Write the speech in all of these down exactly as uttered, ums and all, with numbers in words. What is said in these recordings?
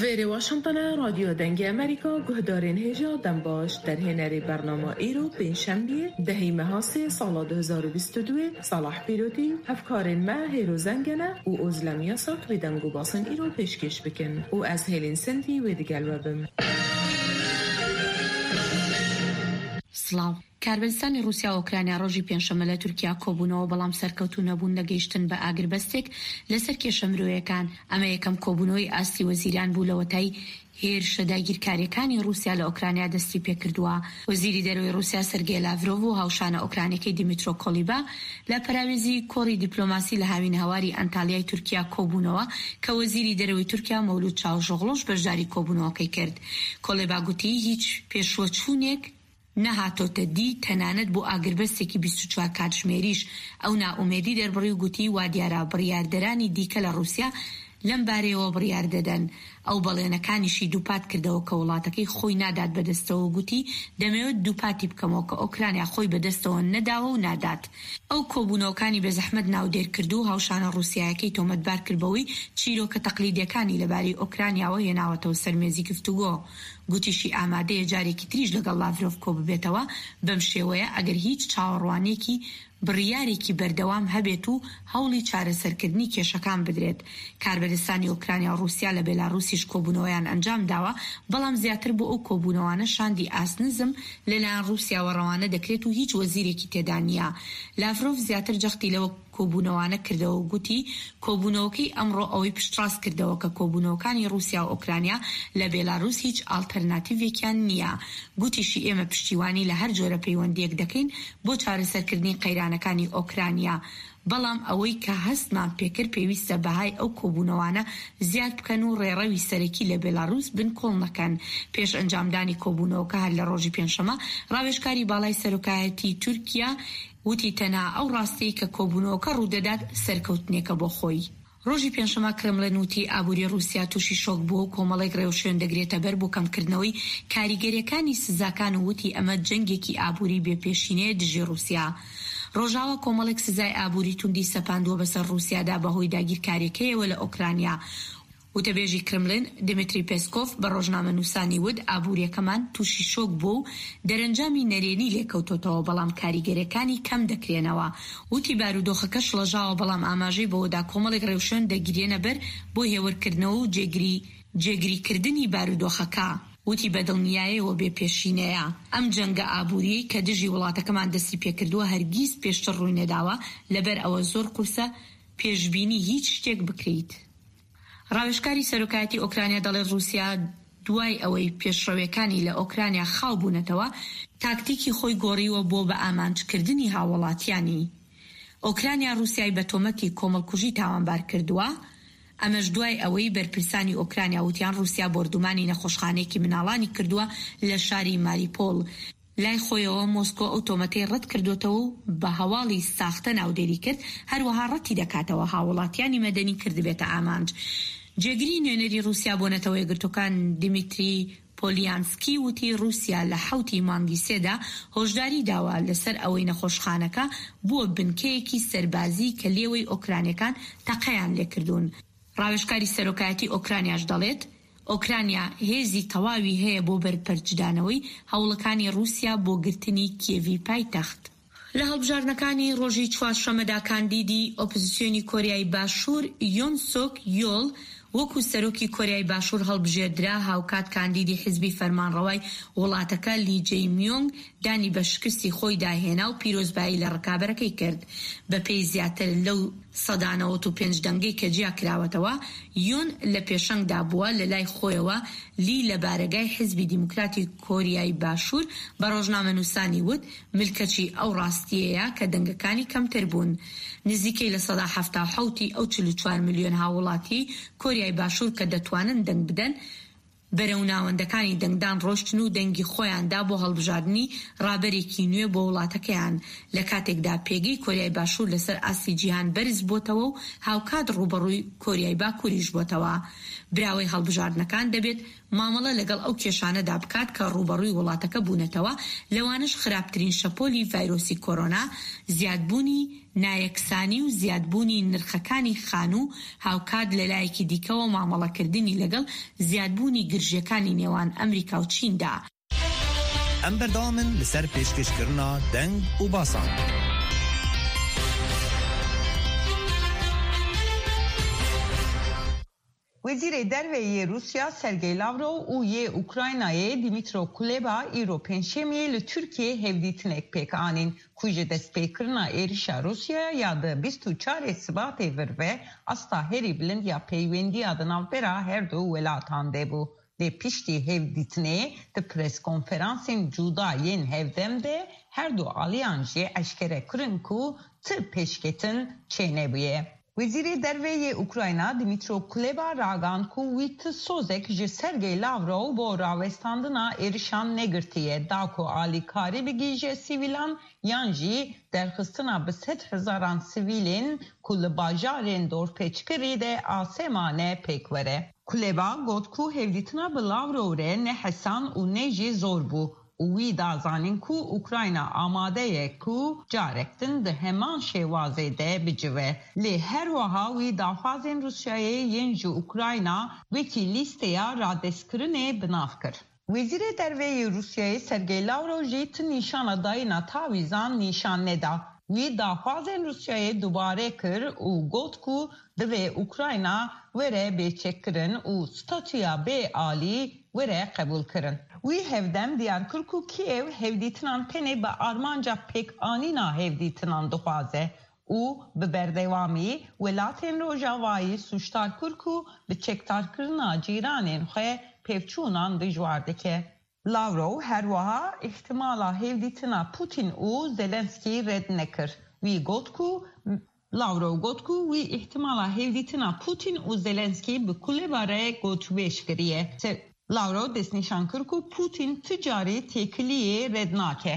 ویری واشنطن رادیو دنگی امریکا گهدارین هجا دنباش در هنری برنامه ایرو پنجشنبه دهی ماه سال دو هزار و بیست و دو صلاح پیروتی هفکارین ما هیرو زنگنه و ازلمی سات و دنگو باسن ایرو پیشکش بکن و از هیلین سنتی و دیگل وبم. سلام. کاربستانی روسیا و اوکراینیا ڕۆژی پێنجشەممە لە تورکیا کۆبوونەوە بەڵام سەرکەوتوو نەبوون لەگەیشتن بە ئاگربەستێک لەسەر کێشەمرۆیەکان. ئەمە یەکەم کۆبوونەوەی ئاستی وەزیران بوو لەوەتای هێرشە داگیرکاریەکانی رووسیا لە ئۆکراینیا دەستی پێکردووە. وەزیری دەرەوەی رووسیا سەرگێی لاڤرۆڤ و هاوشانە ئۆکرانیەکەی دیمیترۆ کۆلیبا لە پەراوێزی کۆڕی دیپلۆماسی لە هاوین هەواری ئەنتالیای تورکیا کۆبوونەوە کە وەزیری دەرەوەی تورکیا مەولود چاوژۆغلۆش بەشداری کۆبوونەوەکەی کرد. کۆلیبا گوتی هیچ پێشوەچوونێک نەهاتۆتە دی تەنانەت بۆ ئاگربەستێکی بیست و چوار کاتژمێریش. ئەو نائومێدی دەربڕی و گوتی وا دیارە بڕیاردەرانی دیکە لە رووسیا لەم بارەیەوە بڕیار دەدەن. ئەو بەڵێنەکانیشی دووپات کردەوە کە وڵاتەکەی خۆی نادات بەدەستەوە گوتی دەمەوێت دووپاتی بکەمەوە کە ئۆکرانیا خۆی بەدەستەوە نەداوە و نادات. ئەو کۆبوونەوەکانی بە زەحمەت ناودێر کردو و هاوشانە رووسیایەکەی تۆمەتبار کردبەوەی چیرۆکە تەقلیدیەکانی لەبارەی ئۆکرانیاوە هێناوەتەوە سەرمێزی گفتوگۆ. گوتیشی ئامادەیە جارێکی تریش لەگەڵ لاڤرۆڤ کۆ ببێتەوە. بەم شێوەیە ئەگەر هیچ چاوەڕوانێکی بڕیارێکی بەردەوام هەبێت و هەوڵی چارەسەرکردنی کێشەکان بدرێت. کاربەدەستانی ئۆکرانیا و رووسیا لە بێلاڕوسیش کۆبوونەوەیان ئەنجام داوە، بەڵام زیاتر بۆ ئەو کۆبوونەوانە شاندی ئاسنزم لەلایەن رووسیاوە ڕەوانە دەکرێت و هیچ وەزیرێکی تێدا نییە. لاڤرۆڤ زیاتر جەختی لەوە کۆبوونەوانە کردەوە و گوتی کۆبوونەوەکەی ئەمڕۆ ئەوەی پشتڕاست کردەوە کە کۆبوونەوەکانی رووسیا و ئۆکرانیا لە بێلاڕوس هیچ ئالتەرناتیڤێکیان نییە. گوتیشی ئێمە پشتیوانی لە هەر جۆرە پەیوەندیەک دەکەین بۆ چارەسەرکردنی قەیرانەکانی ئۆکرانیا، بەڵام ئەوەی کە هەستمان پێکرد پێویستە بەهای ئەو کۆبوونەوانە زیاد بکەن و ڕێڕەوی سەرەکی لە بێلاڕوس بن کۆڵ نەکەن. پێش ئەنجامدانی کۆبوونەوەکە هەر لە ڕۆژی پێنجشەممە ڕاوێژکاری باڵای سەرۆکایەتی تورکیا وتی تەنها ئەو ڕاستەی کە کۆبوونەوەکە ڕوودەدات سەرکەوتنێکە بۆ خۆی. ڕۆژی پێنجشەممە کرملن وتی ئابووری رووسیا تووشی شۆک بووە و کۆمەڵێک ڕێوشێن دەگرێتە بەر بۆ کەمکردنەوەی کاریگەریەکانی سزاکان و وتی ئەمە جەنگێکی ئابووری بێپێشینەیە دژی رووسیا. ڕۆژاوە کۆمەڵێک سزای ئابووری توندی سەپاندووە بەسەر رووسیادا بەهۆی داگیرکاریەکەیەوە لە ئۆکرانیا. وتەبێژی کرملن دمیتری پێسکۆف بە ڕۆژنامە نووسانی ود ئابووریەکەمان تووشی شۆک بوو و دەرەنجامی نەرێنی لێکەوتۆتەوە، بەڵام کاریگەریەکانی کەم دەکرێنەوە. وتی بارودۆخەکە شڵەژاوە، بەڵام ئاماژەی بەوەدا کۆمەڵێک ڕێوشێن دەگیرێنە بەر بۆ هێورکردنەوە و جێگری جێگریکردنی بارودۆخەکە. وتی بەدڵنیاییەوە بێپێشینەیە ئەم جەنگە ئابووری کە دژی وڵاتەکەمان دەستی پێکردووە هەرگیز پێشتر ڕووی نەداوە، لەبەر ئەوە زۆر قورسە پێشبینی هیچ شتێک بکەیت. ڕاوێژکاری سەرۆکایەتی ئۆکرانیا دەڵێت رووسیا دوای ئەوەی پێشڕەویەکانی لە ئۆکرانیا خاو بوونەتەوە تاکتیکی خۆی گۆڕیوە بۆ بە ئامانجکردنی هاوڵاتیانی. ئۆکرانیا رووسیای بە تۆمەتی کۆمەڵکوژی تاوانبار کردووە. ئەمەش دوای ئەوەی بەرپرسانی ئۆکرانیا وتیان رووسیا بردومانی نەخۆشخانەیەکی مناڵانی کردووە لە شاری ماریپۆل. لای خۆیەوە مۆسکۆ ئەو تۆمەتەی ڕەت کردوتەوە و بە هەواڵی ساختە ناودێری کرد، هەروەها ڕەتی دەکاتەوە هاوڵاتیانی مەدەنی کردبێتە ئامانج. جێگری نوێنەری رووسیا بۆ نەتەوە یەکگرتوەکان دیمیتری پۆلیانسکی وتی رووسیا لە حوتی مانگی سێدا هۆشداری داوە لەسەر ئەوەی نەخۆشخانەکە بووە بنکەیەکی سەربازی کە لێوەی ئۆکرانیەکان تەقەیان لێکردوون. ڕاوێژکاری سەرۆکایەتی ئۆکرانیاش دەڵێت ئۆکرانیا هێزی تەواوی هەیە بۆ بەرپەرجدانەوەی هەوڵەکانی رووسیا بۆ گرتنی کیێڤی پایتەخت. لە هەڵبژاردنەکانی ڕۆژی چوارشەممەدا کاندیدی ئۆپۆزیسیۆنی کۆریای باشوور یۆن سۆک یۆڵ وەکو سەرۆکی کۆریای باشوور هەڵبژێردرا. هاوکات کاندیدی حیزبی فەرمانڕەوای وڵاتەکە لی جێی میۆنگ دانی بە شکستی خۆی داهێنا و پیرۆزبایی لە ڕکابەرەکەی کرد. بە پێی زیاتر لەو سەدانەوەت و پێنج دەنگەی کە جیا کراوەتەوە یۆن لە پێشەنگدا بووە. لە لای خۆیەوە لی لە بارگای حیزبی دیموکراتی کۆریای باشوور بە ڕۆژنامە نووسانی وت ملکەچی ئەو ڕاستیەیە کە دەنگەکانی کەمتر بوون. نزیکەی لە سەدا هەفتا حەوتی ئەو چل و چوار ملیۆن هاوڵاتی کۆریای باشوور کە دەتوانن دەنگ بدەن بەرەو ناوەندەکانی دەنگدان ڕۆشتن و دەنگی خۆیاندا بۆ هەڵبژاردننی ڕابەرێکی نوێ بۆ وڵاتەکەیان. لە کاتێکدا پێگەی کۆریای باشوور لەسەر ئاسی جیهان بەرز بۆتەوە و هاوکات ڕوبەڕووی کۆریای باکووریش بۆتەوە. براوەی هەڵبژاردنەکان دەبێت مامەڵە لەگەڵ ئەو کێشانەدا بکات کە ڕوبەڕووی وڵاتەکە بوونەتەوە، لەوانش خراپترین شەپۆلی ڤایرۆسی کۆرۆنا، زیادبوونی نایەکسانی و زیادبوونی نرخەکانی خان و هاوکات لەلایەکی دیکەوە مامەڵەکردنی لەگەڵ زیادبوونی گرژیەکانی نێوان ئەمریکا و چیندا. ئەم بەردەوامن لەسەر پێشکەشکردنا دەنگ و باسان. وزیر درویه روسیا سرگی لاورو و یه اوکراینای دیمیترو کولبا ایرو پنجشنبه ل ترکیه هفدیتنک پک آنین کوچه دست پیکرنا ایرشا روسیا یاد بیست و چهار سبات ور و استا هری بلند یا پیوندی آدناو برا هر دو ولاتان دبو. لی پیشتی هفدیتنه د پرس کنفرانسین جودا ین هفدم ده هر دو آلیانجی اشکره کرن کو ت پیشکتن چینه بیه. وزیر درویه اوکراینا دیمیترو کولبا راگان کو ویت سوزک جی سرگی لاورو بو راوستاندنا ایرشان نگرتیه داکو آلی کاری بگیجه سیویلان یانجی درخستنا به ست هزاران سیویلین کل باجارین دور پیچکری ده آسمانه پیکوره. کولبا گوت کو هفدیتنا به لاورو ره نه حسان و نه جی زور بو. وی دازانین کو اوکراینا آماده کو جارکتن ده همان شوازه ده بجوه. لی هر وها وی دافازین روسیای ینجو اوکراینا وکی لیستیا را دسکرنه بناف کر. وزیر درویه روسیای سرگی لاورو جیت نیشان داینا تاویزان نیشان ندا. وی دافازین روسیای دوباره کر و گوت کو دوی اوکراینا وره بیچکرن و ستاتویا بی آلی وره قبول کرن. وی هفدم دیار کرکو کیو هفدیتنان پنه به آرمانجا پک آنینا هفدیتنان دخوازه او به بردوامی ولاتین روژاوایی سوشتار کرکو به چکتار کرنا جیرانین خواه پیفچونان دجوارده که. لاورو هر وها احتمالا هفدیتنا پوتین او زلنسکی رد نکر. وی گوت کو لاورو گوت کو وی احتمالا هفدیتنا پوتین او زلنسکی به کل باره گوت بیش کریه. لاورو دست نشان کرد که پوتین تجاری تکلیه رد ناکه.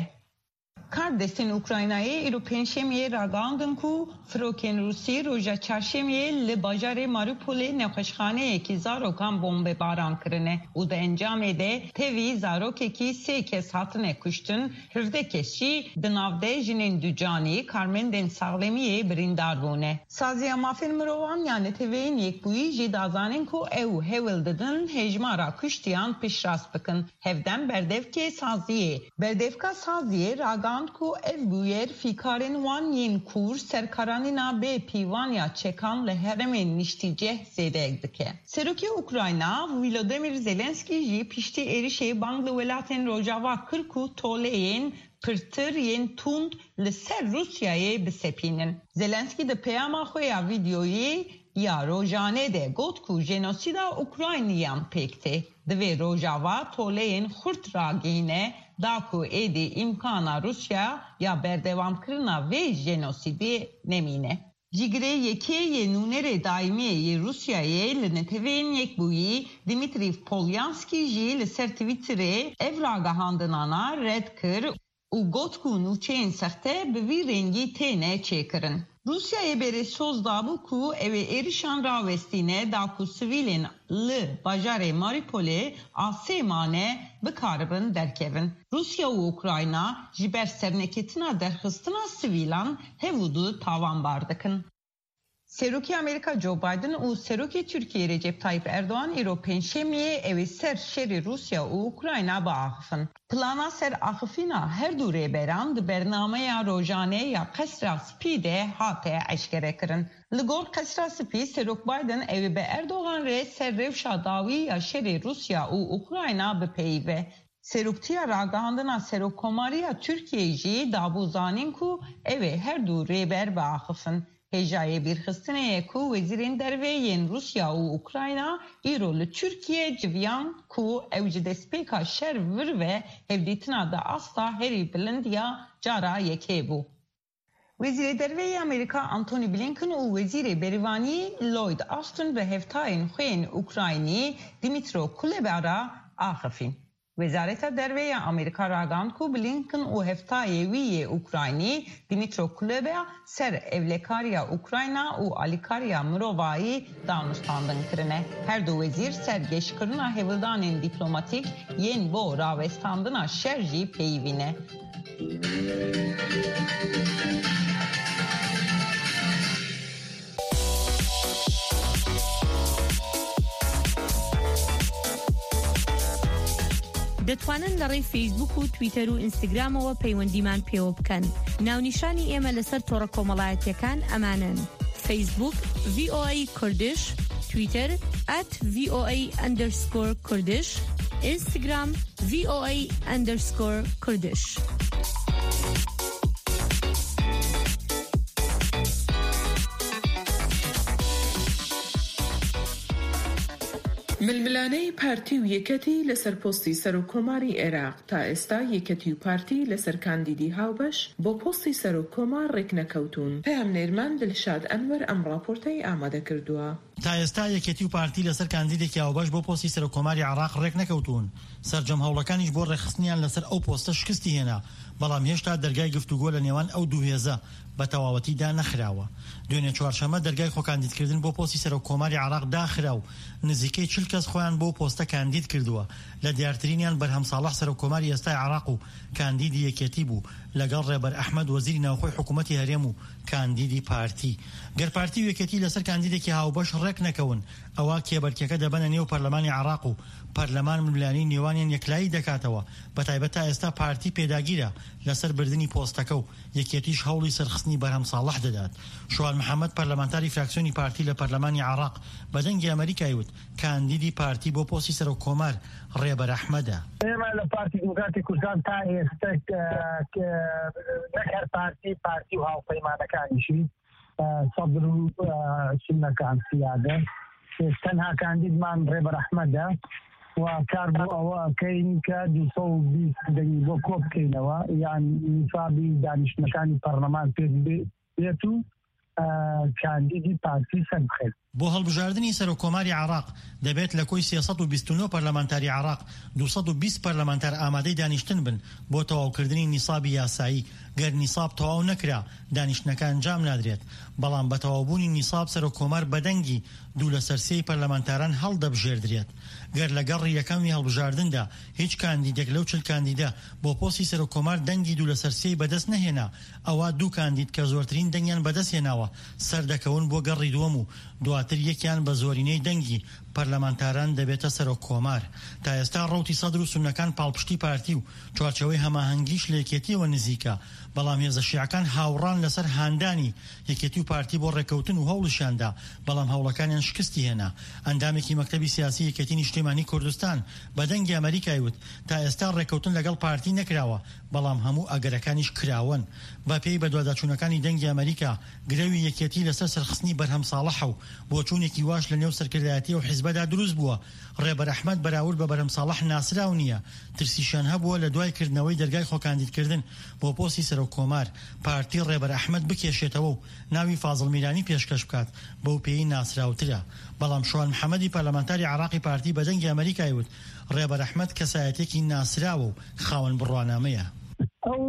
کاردستین اوکراینایی ایرو پنجشنبه راگاندن که فروکن روسی روژا چهارشنبه لباجار ماریوپول نقشخانه کی زاروکان بمب باران کرنه و ده انجام ده تیوی زاروک کی سه کس هاتنه کشتن هفده کشی دنافده جنین دوجانی کارمندن ساغلمیه بریندار بونه. سازیا مافین مروان یعنی تیوین یک بویی جیدازانین که او هول ددن هجمارا کشتیان پیش راست بکن. هفدن بردف که سازیه. بردف که سازیه راگان کو ev buyer fikarin wan yin kur serkaranina be piwanya çekan le heremin nişticeh zedek dike. Seruki Ukrayna Volodymyr Zelenski ji pişti erişe banglı velaten rojava kırku toleyin pırtır yin tund le ser Rusya'ya bisepinin. Zelenski de peyama xoya videoyu ya rojane de got ku jenosida Ukrayniyan pekte. Dve rojava toleyin xurt ragine Daku edi imkana Rusya ya berdevam kırına ve jenosidi nemine. Jigre yekiye nunere daimiye Rusya'ya lenetevin yekbuyi Dimitriy Polyanski ji le sertivitre evraga handınana red kır u gotku nuçeyin sahte bevi rengi tene çekirin. Rusya'ya beri söz dabu ku eve erişan ravestine daku sivilin li bajare Mariupol'e asemane bekaribin derkevin. Rusya u Ukrayna jiber serneketina derhıstina sivilan hevudu tavan bardıkın. Seruki Amerika Joe Biden u Seruki Türkiye Recep Tayyip Erdoğan iro penşemiye evi ser şeri Rusya u Ukrayna bağıfın. Plana ser ahıfina her dure beran de bernamaya rojane ya kasra spide hate eşkere kırın. Ligor kasra spi Seruk Biden evi be Erdoğan re ser revşa davi ya şeri Rusya u Ukrayna be peyve. Seruktiya ragahandına Seruk Komariya Türkiye'yi dabuzanin ku evi her dure ber bağıfın. Hecaya bir hıstıneye ku vezirin derveyin Rusya u Ukrayna İrolu Türkiye civyan ku evci despeka şer vir ve hevditina da asla heri bilind ya cara yeke bu. Vezir derveyi Amerika Antony Blinken u vezir berivani Lloyd Austin ve heftayın xuyên Ukrayni Dimitro Kuleba ahafin. Vezareta derveya Amerika ragan ku Blinken u heftayê wî yê Ukraynî Dimitro Kuleba ser evlekariya Ukrayna u alikariya mirovayî danûstandin kirine. Her du wezîr ser geşkirina hevildanên dîplomatik yên bo rawestandina şer jî peyivîne. دەتوانن لەڕێی فیسبوک و تویتەر و ئینستاگرامەوە پەیوەندیمان پێوە بکەن. ناونیشانی ئێمە لەسەر تۆڕە کۆمەڵایەتیەکان ئەمانن: فیسبوک ڤی ئۆ ئەی کوردش، تویتر ئەت ڤی ئۆ ئەی ئەندەرسکۆر کوردش، ئینستاگرام ڤی ئۆ ئەی ئەندەرسکۆر کوردش. ململانەی پارتی و یەکەتی لەسەر پۆستی سەر و کۆماری عێراق تا ئێستا یەکەتی و پارتی لەسەر کاندیدی هاوبەش بۆ پۆستی سەر و کۆمار ڕێک نەکەوتون. پەیامنێرمان دڵشاد ئەنوەر ئەم ڕاپۆرتەی ئامادە کردووە. تا ئێستا یەکەتی و پارتی لەسەر کاندیدێکی هاوبەش بۆ پۆستی سەر و کۆماری عێراق ڕێک نەکەوتون. سەرجەم هەوڵەکانیش بۆ ڕێخستنیان لەسەر ئەو پۆستە شکستی هێنا، بەڵام هێشتا دەرگای گفتوگۆ لە نێوان ئەو دوو هێزە بە تەواوەتیدا نەخراوە. دوێنێ چوارشەمە دەرگای خۆکاندیدکردن بۆ پۆستی سەر و کۆماری عێراق داخرا و نزیکەی چل کەس خۆیان بۆ پۆستە کاندید کردووە. لە دیارترینیان بەرهەم ساڵح سەر و کۆماری ئێستای عێراق و کاندیدی یەکێتی بوو، لەگەڵ ڕێبەر ئەحمەد وەزیری ناوخۆی حکوومەتی هەرێم و کاندیدی پارتی. گەر پارتی و یەکێتی لەسەر کاندیدێکی هاوبەش ڕێک نەکەون، ئەوە کێبەرکێکە دەبەنە نێو پەرلەمانی عێراق و پەرلەمان ململانی نێوانیان یەکلایی دەکاتەوە. بەتایبەت تا ئێستا پارتی پێداگیرە لەسەر بردننی پۆستەکە و یەکێتیش هەوڵی سەرخستنی بەرهەم ساڵح دەدات. شوال محەممەد پەرلەمانتاری فراکسیۆنی پارتی لە پەرلەمانی عێراق بەدەنگی ئەمریکای وت کاندیدی پارتی بۆ پۆستی سەر و کۆمار ڕێبەر ئەحمەدە. ئێمە لە پارتی دیموکراتی کوردستان تا ئێستا نەکەر پارتی پارتی و هاوپەیمانەکانیشی سەدر و سنەکان سیادە تەنها کاندیدمان ڕێبەر ئەحمەدە و کار بۆ ئەوە ئەکەین کە دووسە و بیست دەنگی بۆ کۆ بکەینەوە، یان نیسابی دانیشتنەکانی پەرلەمان پێ بێت و کاندیدی پارتی سەر بخێت. بۆ هەڵبژاردننی سەر و کۆماری عێراق دەبێت لە کۆی سێسەد و بیست و نۆ پەرلەمانتاری عێراق دووسەد و بیست پەرلەمانتار ئامادەی دانیشتن بن بۆ تەواوکردنی نیسابی یاسایی. گەر نیساب تەواو نەکرا دانیشتنەکە ئەنجام نادرێت، بەڵام بە تەواوبوونی نیساب سەر و کۆمار بەدەنگی دوو لە سەرسێی پەرلەمانتاران هەڵدەبژێردرێت. گەر لە گەڕی یەکەمی هەڵبژاردندا هیچ کاندیدێک لەو چل کاندیدە بۆ پۆستی سەر و کۆمار دەنگی دوو لە سەرسێی بەدەست نەهێنا، ئەوە دوو کاندید کە زۆرترین دەنگیان بەدەست هێناوە سەردەکەون بۆ گەڕی دووەم و دواتر یەکیان بە زۆرینەی دەنگی پەرلەمانتاران دەبێتە سەر و کۆمار. تا ئێستا ڕەوتی سەدر و سونەکان پاڵپشتی پارتی و چوارچەوەی هەماهەنگیش لە یەکێتیەوە نزیکە، بەڵام هێزە شیعەکان هاوڕان لەسەر هاندانی یەکێتی و پارتی بۆ ڕێکەوتن و هەوڵشیاندا، بەڵام هەوڵەکانیان شکستی هێنا. ئەندامێکی مەکتەبی سیاسی یەکێتی نیشتیمانی کوردستان بەدەنگی ئەمریکای وت تا ئێستا ڕێکەوتن لەگەڵ پارتی نەکراوە، بەڵام هەموو ئەگەرەکانیش کراون. بە پێی بە دواداچوونەکانی دەنگی ئەمریکا گرەوی یەکێتی لەسەر سەرخستنی بەرهەم ساڵح و بۆچوونێکی واش لە نێو سەرکردایەتی و حیزبەدا دروست بووە. ڕێبەر ئەحمەد بەراورد بە بەرهەم ساڵح ناسراو نییە، ترسیشان هەبووە لە دوای کردنەوەی دەرگای خۆکاندیدکردن بۆ پۆستی سەر و کۆمار پارتی ڕێبەر ئەحمەد بکێشێتەوە و ناوی فازڵ میرانی پێشکەش بکات، بەو پێی ناسراوترە. بەڵام شوان محەممەدی پەرلەمانتاری عێراقی پارتی بەدەنگی ئەمریکای وت ڕێبەر ئەحمەد کەسایەتێکی ناسراوە و خاوەن بڕوانامەیە. ئەو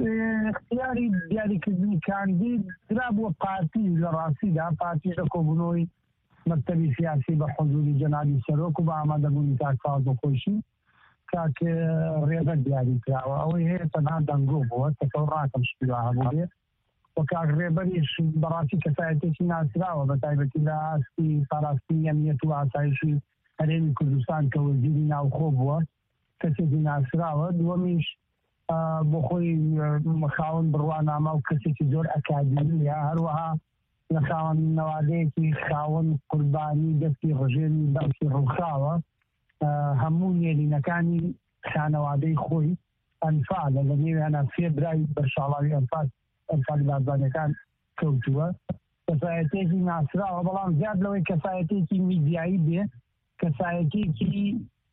اختیاری دیاریکردنی کاندید درا بووە پارتی لە ڕاستیدا پارتیش لە کۆبوونەوەی مەکتەبی سیاسی بە حضوری جەنابی سەرۆک و بە ئامادەبوونی کاک فازڵ خۆشی کاک ڕێبەر دیاری کراوە. ئەوەی هەیە تەنها دەنگۆ بووە تەکەو ڕاکەم شتیوا هەبوو بێ و کاک ڕێبەریش بەڕاستی کەسایەتێکی ناسراوە، بە تایبەتی لە ئاستی پاراستنی ئەمنیەت و ئاسایشی هەرێمی کوردستان کە وەزیری ناوخۆ بووە کەسێکی ناسراوە. دووەمیش بۆ خۆی خاوەن بڕوانامە و کەسێکی زۆر ئەکادمیە، هەروەها لە خاوەن نەوادەیەکی خاوەن قوربانی دەستی ڕژێنی بەڵکی ڕووخاوە. هەموو نێرینەکانی خانەوادەی خۆی ئەنفالە، لە نێویانە فێ برای بەرشاڵاوی ئەنفال ئەنفالی بازرگانیەکان کەوتووە. کەسایەتێکی ناسراوە، بەڵام زیاد لەوەی کەسایەتێکی میدیایی بێ کەسایەتێکی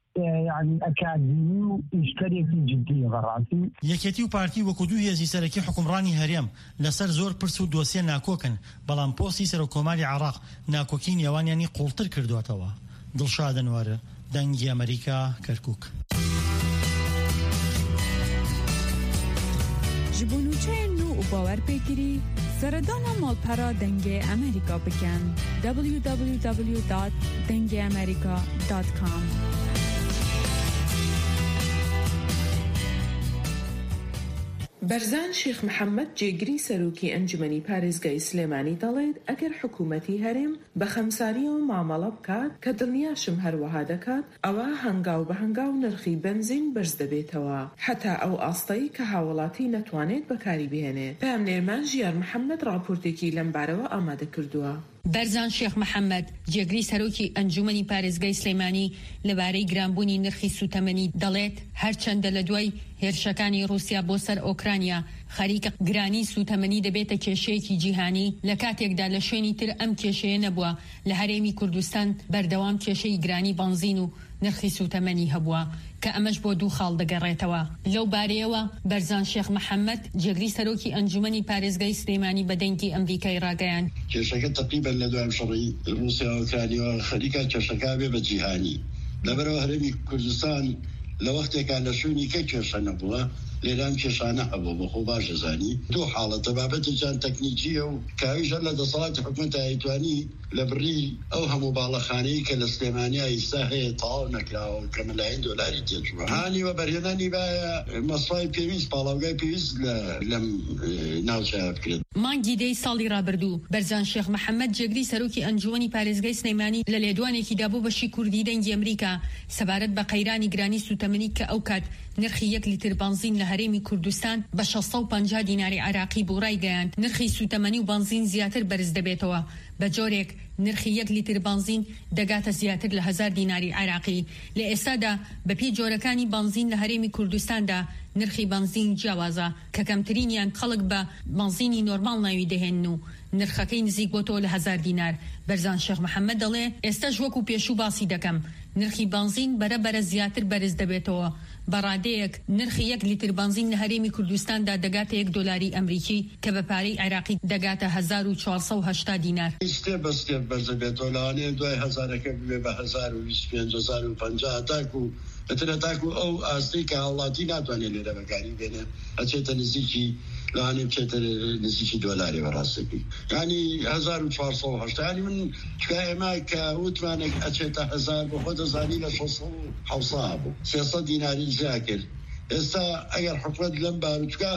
یعنی ئەکادمی و ئیشکەرێکی جددیە بەڕاستی. یەکێتی و پارتی وەکو دوو هێزی سەرەکی حکومڕانی هەرێم لەسەر زۆر پرس و دۆسیە ناکۆکن، بەڵام پۆستی سەر و کۆماری عێراق ناکۆکی نێوانیانی قوڵتر کردوێتەوە. دڵشاد ئەنوەر، دەنگی ئەمریکا، کەرکووک. ji bo nûçeyên nû û bawerpêkirî seredana malpera dengê Amerîka bikin. w w w dot dengê amerika dot com برزان شیخ محمد جێگری سەرۆکی ئەنجومەنی پارێزگای سلێمانی دەڵێت ئەگەر حکوومەتی هەرێم بە خەمساری و مامەڵە بکات کە دڵنیاشم هەروەها دەکات ئەوە هەنگاو بە هەنگاو نرخی بنزین بەرز دەبێتەوە حتا ئەو ئاستایی کە هاوڵاتی نەتوانێت بەکاری بهێنێت. پامنێرمان ژیار محەممەد راپۆرتێکی لەم بارەوە ئامادە کردووە. بەرزان شێخ محەممەد جێگری سەرۆکی ئەنجومەنی پارێزگای سلێمانی لەبارەی گرانبوونی نرخی سوتەمەنی دەڵێت هەرچەندە لە دوای هێرشەکانی رووسیا بۆ سەر ئۆکرانیا خەریکە گرانی سوتەمەنی دەبێتە کێشەیەکی جیهانی لە کاتێکدا لە شوێنی تر ئەم کێشەیە نەبووە لە هەرێمی کوردستان بەردەوام کێشەی گرانی بنزین و نرخی سوتەمەنی هەبووە کە ئەمەش بۆ دوو خاڵ دەگەڕێتەوە. لەو بارەیەوە بەرزان شێخ محەممەد جێگری سەرۆکی ئەنجومەنی پارێزگای سلێمانی بە دەنگی ئەمریکای ڕاگەیان کێشەکە تقریبا لە دوای شەڕی رووسیا و ئۆکرانیا خەریکە کێشەکە بێ بە جیهانی لەبەرەوە هەرێمی کوردستان لە وەختێکا لە شوێنی کە کێشە نەبووە لێران کێشانە هەبوو بە خۆ باشە زانی دوو حاڵەتە بابەتێکیان تەکنیکیە و کاویژە لە دەسەڵاتی حکوومەت ئایتوانی لە بڕی ئەو هەموو باڵەخانەی کە لە سلێمانیا ئیستا هەیە تەواو نەکراوە کە مەلایەن دۆلاری تێچووە هانی وە بەرهێنانی بایە مەسڵای پێویست پاڵاوگای پێویست لەم ناوچەیە بکرێت. مانگی دەی ساڵی ڕابردوو بەرزان شێخ محەممەد جێگری سەرۆکی ئەنجومەنی پارێزگای سلێمانی لە لێدوانێکیدا بۆ بەشی کوردی دەنگی ئەمریکا سەبارەت بە قەیرانی گرانی سوتەمەنی کە ئەو کات نرخی یەک لیتر بنزین لە هەرێمی کوردستان بە شەشسەد و پەنجا دیناری عراقی بۆ ڕایگەیاند نرخی سوتەمەنی و بنزین زیاتر بەرز دەبێتەوە بە جۆرێک نرخی یەک لیتر بنزین دەگاتە زیاتر لە هەزار دیناری عراقی. لە ئێستادا بە پێی جۆرەکانی بنزین لە هەرێمی کوردستاندا نرخی بنزین جیاوازە کە کەمترینیان خەڵک بە بنزینی نۆرمال ناوی دەهێن و نرخەکەی نزیک بۆ تۆ لە هەزار دینار. بەرزان شێخ محەممەد دەڵێ ئێستاش وەکو پێشوو باسی دەکەم نرخی بنزین بەرەبەرە زیاتر بەرز دەبێتەوە بەڕادەیەک نرخی یەک لیتر بنزین لە هەرێمی کوردستاندا دەگاتە یەک دۆلاری ئەمریکی کە بە پارەی عێراقی دەگاتە هەزار و چوارسەد و هەشتا دینار. ئیسێ بەستێ بەرز دەبێتەوە لەوانەیە دوای هەزارەکە ببێ بە هەزار و بیست و پێنج هەزار و پەنجا تاکو ئەترە تاکو ئەو ئاستی کە هاوڵاتی ناتوانێت لێرە بەکاری بێنێ ئەچێتە نزیکی لەوانێ بچێتە نزیکی دۆلاری بەڕاستەکەی ینی هەزار و چوارسەد و هەشتا ینی من چکای ئێمە کە وتمانێک ئەچێتە هەزار بۆ خۆ دەزانی لە شەشسەد و حەوسە بوو سێسەد دیناری زیا کرد. ئێستا ئەگەر حکومەت لەم باروچکە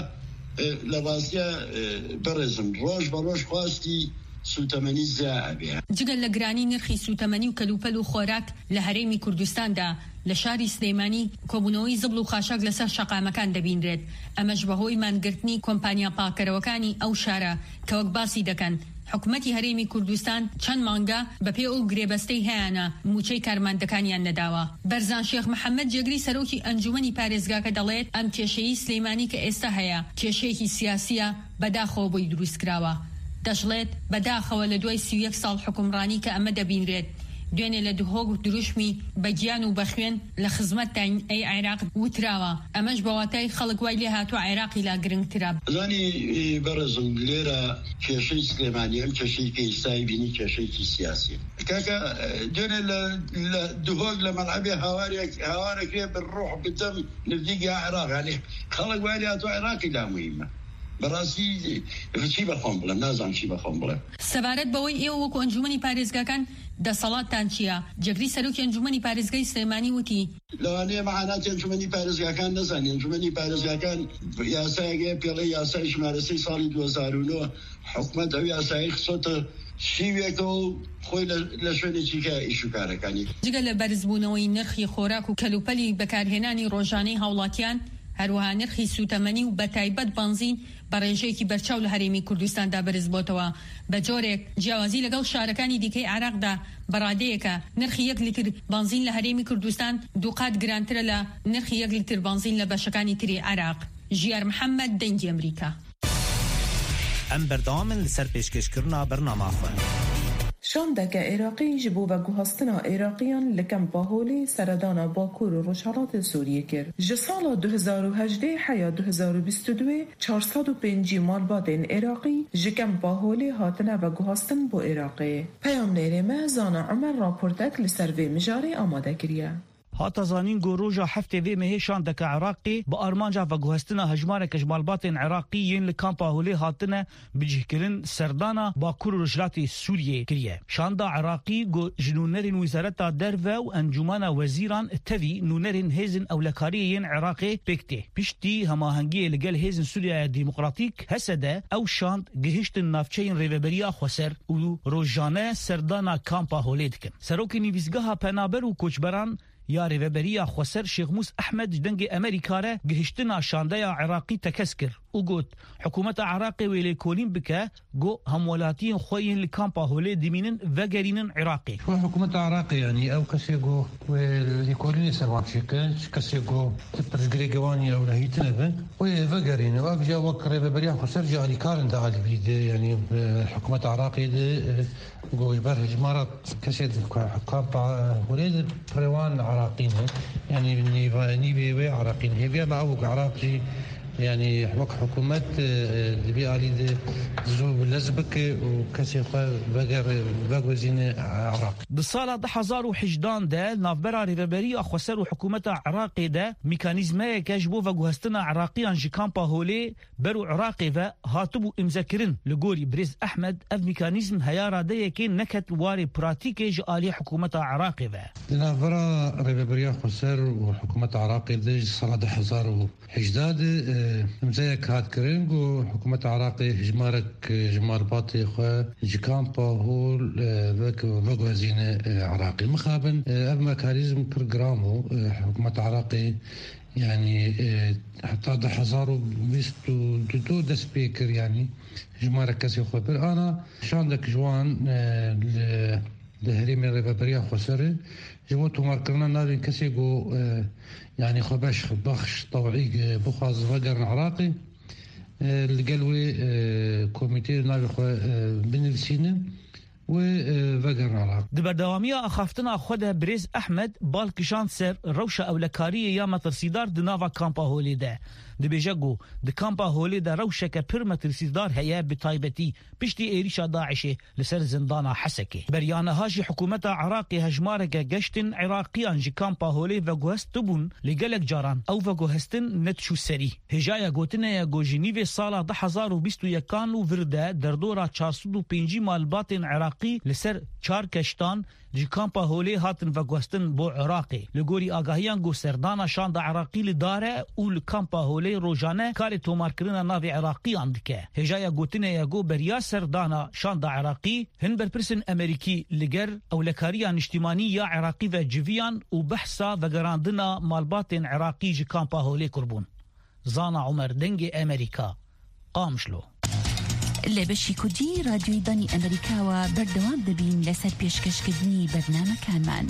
لە باسیە بەڕێزم ڕۆژ بە ڕۆژ خواستی سوتەمەنی زیابێ. جگەل لە گرانی نرخی سوتەمەنی و کەلوپەل و خۆراک لە هەرێمی کوردستاندا لە شاری سلێمانی کۆبوونەوەی زبڵ و خاشاک لەسەر شەقامەکان دەبینرێت. ئەمەش بەهۆی مانگرتنی کۆمپانیا پاکەرەوەکانی ئەو شارە کە وەک باسی دەکەن حکوومەتی هەرێمی کوردستان چەند مانگە بەپێ ئەو گرێبەستەی هەیەە موچەی کارماندەکانیان نەداوە. بەرزان شێخ محەممەد جێگری سەرۆکی ئەنجومەنی پارێزگاکە دەڵێت ئەم کێشەی سلێمانی کە ئێستا هەیە کێشەیەکی سیاسیە بەداخەوە بۆی دروست کراوە. دەژڵێت بەداخەوە لە دوای سی و یەک ساڵ حکومڕانی کە ئەمە دەبینرێت دوێنێ لە دوهۆگ و دروشمی بەگیان و بەخوێن لە خزمەتتان ئەی عێراق وتراوە ئەمەش بەواتای خەڵک وای لێ هاتووە عێراقی لا گرنگترا. زانی بەڕێزم لێرە کێشەی سلێمانی ئەم کێشەی کە ئێستای بینی کێشەیەکی سیاسی کاکە دوێنێ لە دوهۆگ لە مەلعەبێ هاوارێک هاوارێکێ بڕۆح بدەم نزیکی عێراق ینی خەڵک وای لێ هاتووە عێراقی لا موهیمە. بەڕاستی چی بەخۆم بڵێم نازانم چی بەخۆم بڵێم. سەبارەت بەوەی ئێوە وەکو ئەنجومەنی پارێزگاکان دەسەڵاتتان چییە؟ جێگری سەرۆکی ئەنجومەنی پارێزگای سلێمانی وتی لەوانەیە مەعاناتی ئەنجومەنی پارێزگاکان نەزانین. ئەنجومەنی پارێزگاکان یاسایەکەیە پێڵەی یاسای ژمارە سەی ساڵی دوو هەزار و نۆ حکوومەت ئەو یاسایی خسۆتە شیوێکەوە و خۆی لە شوێنێکی کە ئیشوکارەکانی. جگە لە بەرزبوونەوەی نرخی خۆراک و کەلوپەلی بەکارهێنانی ڕۆژانەی هاوڵاتیان هەروەها نرخی سوتەمەنی و بەتایبەت بنزین بە ڕێژەیەکی بەرچاو لە هەرێمی کوردستاندا بەرز بۆتەوە بە جۆرێک جیاوازی لەگەڵ شارەکانی دیکەی عێراقدا بەڕادەیەکە نرخی یەک لیتر بنزین لە هەرێمی کوردستان دوو قات گرانترە لە نرخی یەک لیتر بنزین لە بەشەکانی تری عێراق. ژیار محەممەد دەنگی ئەمریکا. ئەم بەردەوامن لەسەر پێشکەشکردنا بەرنامەخۆن. شاندەکە عێراقی ji bo veguhastina Iraqîyan li Kempa Holê seredana Bakur û Rojhilatê Sûriyê kir. Ji sala du hezar û hejdê heya du hezar û bîst û duê çar sed û pêncî malbatên Iraqî ji Kempa Holê hatine veguhastin bo Iraqê. Peyamnêrê me Zana Emer raportek li ser vê mijarê amade kiriye. هاتزانین گروجا هفته وی مهشان دک عراقی با آرمانجا و گوهستنا هجمار کجمالبات عراقیین لکامپا هولی هاتنه بجهکرین سردانا با کور رجلاتی سوریه کریه شاندا عراقی گو جنونرین وزارتا درو و انجمان وزیران تفی نونرین هیزن اولکاریین عراقی پکته پشتی هماهنگی لگل هیزن سوریا ديمقراطيك هسده او شاند گهشت نافچین ریوبریا خوسر و روجانه سردانا کامپا هولیدکن سروک نیویزگاه پنابر و کوچبران یا ریوبریا خوسر شیخ موس احمد جدنگ امریکاره گهشتنا شانده عراقی تکسکر و گوت حکومت عراقی ویلی کولین بکه گو همولاتین خوین لکامپا هولی دیمینن وگرینن عراقی حکومت عراقی يعني او کسی گو ویلی کولین سروان شکنش کسی گو تپرزگری گوانی او لهیتنه بن و وگرین و افجا وک ریوبریا خوسر جاری کارن دا علی بید يعني حکومت عراقی ده گو يبر هجمارات كشد كامبا هولي بروان عراقيين يعني نيفا نيبي عراقيين هي بيا معوق عراقي يعني وك حكومة اللي علي زوب لزبك وكسي بقر بقوزين عراق بالصالة ده حزار وحجدان ده نافبرا ريفبري أخوسر وحكومة عراقي ده ميكانيزمه كجبو وجهستنا عراقيا جكامبا هولي برو عراقي و هاتبو امذكرن لجوري بريز أحمد اف ميكانيزم هيارا ده يكين نكت واري براتيكي جالي حكومة عراقي و نافبرا ريفبري أخوسر وحكومة عراقي ده صالة ده حزار وحجداد مزيك هاد كرينغو حكومة عراقي هجمارك جمار باطي خو جكامبا هول ذاك وزين عراقي مخابن اف ميكانيزم برنامو حكومة عراقي يعني حتى ده حزارو بيستو دو ده سبيكر يعني جمارك كسي خو بر انا شاندك جوان لهريم الريبابريا خسر جوتو ماركرنا نادي كسي جو يعني خباش بخش طوعي بخاز غجر عراقي القلوي كوميتي نادي خو بنفسينا وفجر عراق دبردوامية أخافتنا خدها بريز أحمد بالكشان سر روشة أولكارية يا مترسيدار دنافا كامبا هولي ده دبيجاقو دي كامبا هولي ده روشة كبير مترسيدار هيا بطايبتي بشتي إيريشا داعشي لسر زندانا حسكي بريانا هاجي حكومة عراقي هجمارك جشتن عراقيان جي كامبا هولي فاقوهست تبون لقلق جاران أو فاقوهستن نتشو سري هجايا قوتنا يا جو جنيفي صالة ده حزار وبيستو يكانو فرده دردورا چارسود و پنجی مالباتن عراقي لسر چار کشتان جی کامپا هولی هاتن و گوستن بو عراقی لگوری آگاهیان گو سردانا شاند عراقی لداره او لکامپا هولی روجانه کاری تومار کرنا ناوی عراقی اندکه هجایا گوتنه یگو بریا سردانا شاند عراقی هن برپرسن امریکی لگر او لکاریان اجتماعی یا عراقی و جویان و بحثا و گراندنا مالباتن عراقی جی کامپا هولی کربون زانا عمر دنگ امریکا قامشلو لبشی کردی رادیوی دانی امریکا و بردوام دبین لسر پیشکشکردنی برنامه کانمان.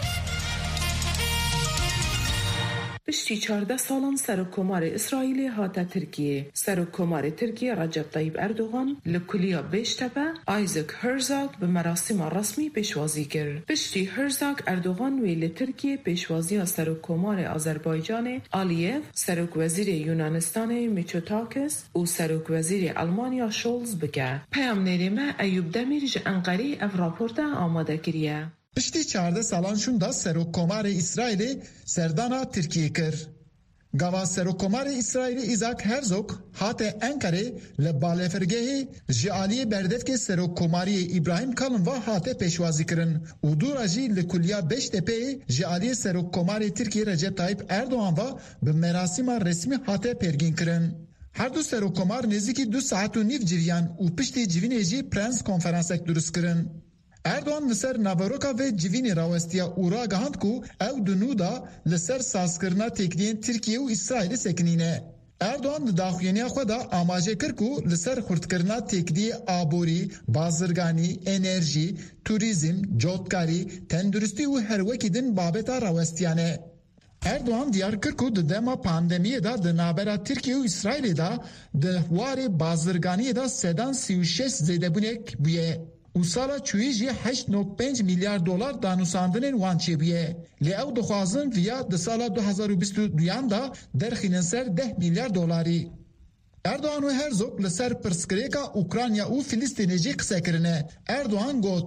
پشتی چارده سالان سرکومار اسرائیل هاتا ترکیه. سرکومار ترکیه رجب طیب اردوغان لکلیا بیشتبه آیزک هرزاگ به مراسم رسمی پیشوازی کرد. پشتی هرزاگ اردوغان ویل ترکیه پیشوازی سرکومار آذربایجان آلیف، سرک وزیر یونانستان میچوتاکس و سرک وزیر آلمانیا شولز بکه. پیام نریمه ایوب دمیرج انقری اف راپورتا آماده کریه. پشتی چارده سالان شوندا سروکومار اسرائیل سردانا ترکیه کر. گاوا سروکومار اسرائیل ایزاک هرزوگ هات انکره لبالفرگه جعالی بردف که سروکوماری ابراهیم کالن و هات پیشوازی کرن و دوراجی لکلیا بیش تپه جعالی سروکومار ترکیه رجب طیب اردوغان و به مراسم رسمی هات پرگین کرن. هر دو سروکومار نزدیکی دو ساعت و نیف جریان و پشتی جوینیجی پرنس کنفرانسک درست کرن. اردوان لسر نواروکا و جوینی راوستیا اورا گهاند کو او دنودا لسر سازکرنا تکدین ترکیه و اسرائیل سکنینه. اردوان داخوینی خدا آماجه کر کو لسر خردکرنا تکدی آبوری، بازرگانی، انرژی، توریزم، جوتکاری، تندرستی و هر وکی دن بابتا راوستیانه. اردوان دیار کر کو د دما پاندمیه دا د نابرا ترکیه و اسرائیل دا د واری بازرگانی دا سدان سی و شش زیده بونک بیه. و سالا چویجی هشت نوک پنج میلیارد دلار دانوساندنین وانچه بیه. لی او دخوازن ویا د سالا دو هزار و بیست و دویان دا درخینن سر ده میلیارد دلاری. اردوان و هرزوگ لسر پرسکریکا اوکرانیا و فلسطینیجی قصه کرنه. اردوان گوت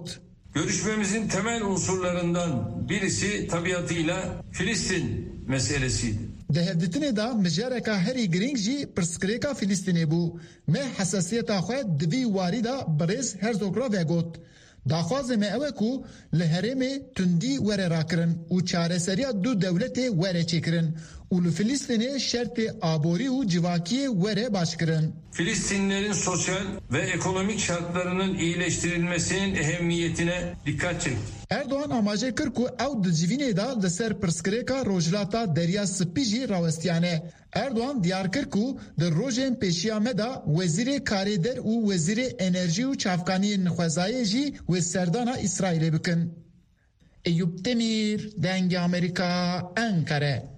Görüşmemizin temel unsurlarından birisi tabiatıyla Filistin meselesiydi. Dehevditine da mijareka herî giring jî pirsgirêka Filîstînê bû. Me hesasiyeta xwe di vî warî da Birêz Herzog ra vegot. Daxwazê me ew e ku li herêmê tundî were rakirin û çareseriya du dewletê were çêkirin û li Filîstînê şertê aborî û civakiyê were başkirin. Filistinlilerin sosyal ve ekonomik şartlarının iyileştirilmesinin ehemmiyetine dikkat çekti. Erdoğan amacê kir ku ew di civînê da li ser pirsgirêka rojhilata Derya Spî jî rawestiyane. Erdoğan diyar kir ku di rojên pêşiya me da Wezîrê Karêder û Wezîrê Enerjî û Çavkaniyê Nixwezayê jî wê serdana İsraîlê bikin. Eyüp Demir, Dengê Amerîka, Ankara.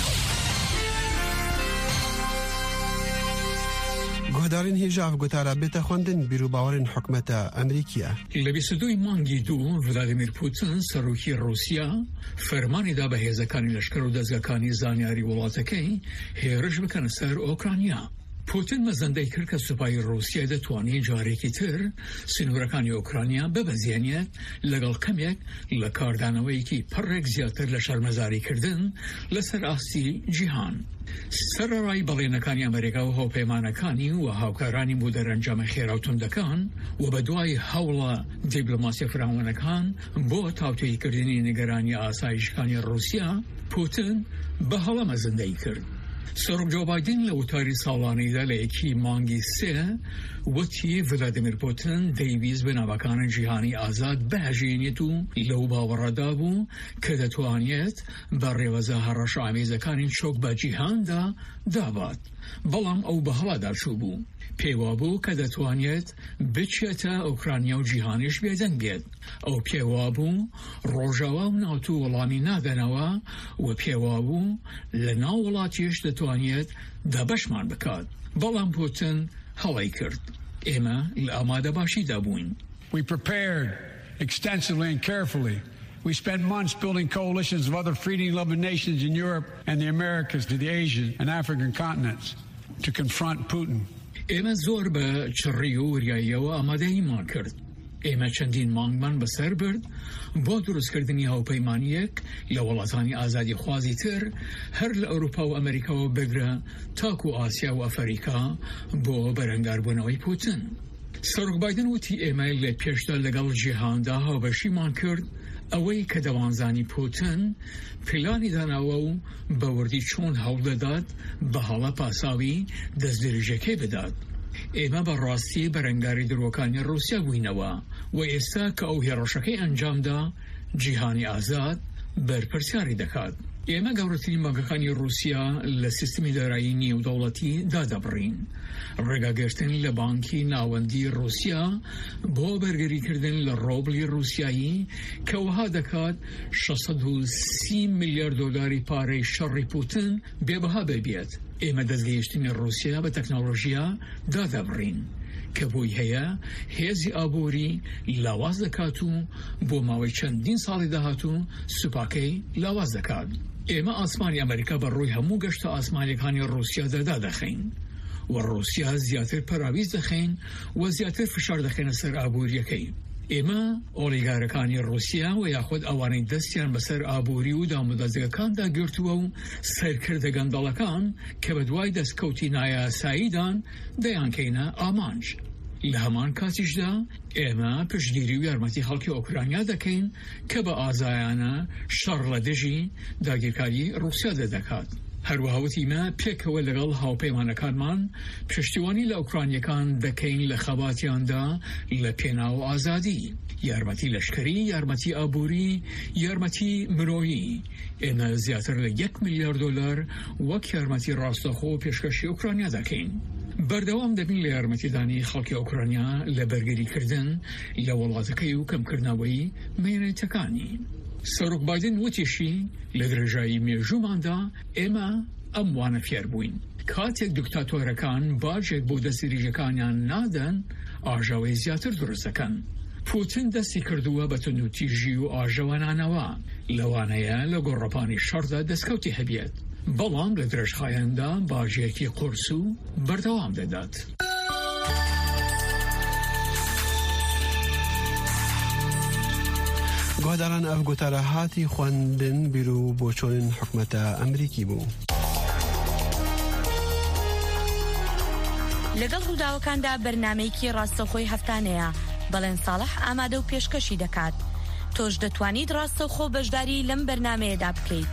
گهدارین هیجاف گوتارا بیت خوندن بیرو باورین حکمت امریکیه. لبیسدوی مانگی دو ولادیمیر پوتین سروکی روسیا فرمانی دا به هزکانی لشکر و دزگکانی زانیاری ولاتکی هیرش بکنه سر اوکراینیا. پوتین مزندهی کرد که سپای روسیه دتوانی جارێکی تر سنوورەکانی ئۆکرانیا ببەزێنێت لەگەڵ کەمێک لە کاردانەوەیەکی پڕێک زیاتر لە شەرمەزاریکردن لەسەر ئاستی جیهان. سەرڕای بەڵێنەکانی ئەمریکا و هاوپەیمانەکانی و هاوکارانی بۆ دەرەنجامە خێراوتوندەکان و بە دوای هەوڵە دیبلۆماسی فراوانەکان بۆ تاوتوێیکردنی نیگەرانی ئاسایشەکانی رووسیا پوتین بە هەڵە مەزندەی کرد. سەرۆک جۆ بایدن لە وتاری ساڵانەیدا لە یەکی مانگی سێ وتی ڤلادیمیر پوتین دەیویست بەناوەکانی جیهانی ئازاد بەهەژێنێت و لەو باوەڕەدا بوو کە دەتوانێت بە ڕێوەزە هەڕەش ئامێزەکانی چۆک بە جیهاندا دابات. بەڵام ئەو بە هەڵادا چوو بوو. پێوا بوو کە دەتوانێت بچێتە ئۆکرانیا و جیهانیش بێدەنگ بێت. ئەو پێوا بوو ڕۆژاوا و ناوتوو وەڵامی نادەنەوە و پێوا بوو لە ناو وڵاتیش دەتوانێت دەبەشمان بکات. بەڵام پوتین هەڵی کرد. ئێمە لە ئامادە باشیدا بووین. We prepared extensively and carefully. We spent months building coalitions of other freedom-loving nations in Europe and the Americas to the Asian and African continents to confront Putin. ئێمە زۆر بە چڕی و وریاییەوە ئامادەییمان کرد. ئێمە چەندین مانگمان بەسەر برد بۆ دروستکردنی هاوپەیمانیەک لە وڵاتانی ئازادی خوازی تر هەر لە ئەوروپا و ئەمریکاوە بگرە تاکو ئاسیا و ئەفریقا بۆ بەرەنگاربوونەوەی پوتین. سەرۆک بایدن وتی ئێمە لە پێشدا لەگەڵ جیهاندا هاوبەشیمان کرد ئەوەی کە دەوانزانی پوتین پلانی داناوە و بەوردی چۆن هەوڵ دەدات بە هەڵە پاساوی دەستدرێژەکەی بدات. ئێمە بەڕاستی بەرەنگاری درۆکانی رووسیا بووینەوە و ئێستا کە ئەو هێرشەکەی ئەنجامدا جیهانی ئازاد بەرپرسیاری دەکات. ئێمە گەورەترین بانکەکانی رووسیا لە سیستمی دارایی نێودەوڵەتی دادەبڕین. ڕێگاگرتن لە بانکی ناوەندی رووسیا بۆ بەرگەریکردن لە ڕۆبلی رووسیایی کە وەها دەکات شەسەد و سی میلیارد دۆلاری پارەی شەڕی پوتین بێبەها ببێت. ئێمە دەستگەیشتنی رووسیا بە تەکنۆلۆژیا دادەبڕین کە بۆی هەیە هێزی ئابووری لاواز دەکات و بۆ ماوەی چەندین ساڵی داهاتوو سوپاکەی لاواز دەکات. ئێمە ئاسمانی ئەمریکا بە ڕووی هەموو گەشتە ئاسمانیەکانی رووسیا دەدا دەخەین و رووسیا زیاتر پەراویز دەخەین و زیاتر فشار دەخێنە سەر ئابووریەکەی. ئێمە ئۆلیگارەکانی رووسیا و یاخود ئەوانەی دەستیان بەسەر ئابووری و دامودەزگەکاندا گرتووە و سەرکردە گەندەڵەکان کە بە دوای دەستکەوتی نایاساییدان دەیانکەینە ئامانج. لە هەمان کاتیشدا ئێمە پشتگیری و یارمەتی خەڵکی ئۆکرانیا دەکەین کە بە ئازایانە شەڕ لە دژی داگیرکاری رووسیا دەدەکات. هەروەها وتیمە پێکەوە لەگەڵ هاوپەیمانەکانمان پشتیوانی لە ئۆکرانیەکان دەکەین لە خەباتیاندا لە پێناو ئازادی، یارمەتی لەشکری، یارمەتی ئابووری، یارمەتی مرۆیی. ئێمە زیاتر لە یەک میلیارد دۆلار وەک یارمەتی ڕاستەخۆ و پێشکەشی ئۆکرانیا دەکەین. بەردەوام دەبین لە یارمەتیدانی خەڵکی ئۆکرانیا لە بەرگەریکردن لە وڵاتەکەی و کەمکردنەوەی مێنێتەکانی. سەرۆک بایدن وتیشی لە درێژایی مێژووماندا ئێمە ئەم وانە فێر بووین. کاتێک دیکتاتۆرەکان باجێک بۆ دەستدرێژەکانیان نادەن ئاژاوەی زیاتر دروست دەکەن. پوتین دەستی کردووە بە تونوتیژی و ئاژەوەنانەوە لەوانەیە لە گۆڕەپانی شەڕدا دەستکەوتی هەبێت. بەڵام لە درێژخایەندا باژێکی قورس و بەردەوام دەدات. گۆداران ئەف گوتارە هاتی خوێندن بیر و بۆچۆن حکومەتە ئەمریکی بوو. لەگەڵ ڕووداوەکاندا بەرنامەیەکی ڕاستەوخۆی هەفتانەیە بەڵێن ساڵح ئامادە و پێشکەشی دەکات. تۆش دەتوانیت ڕاستەوخۆ بەشداری لەم بەرنامەیەدا بکەیت.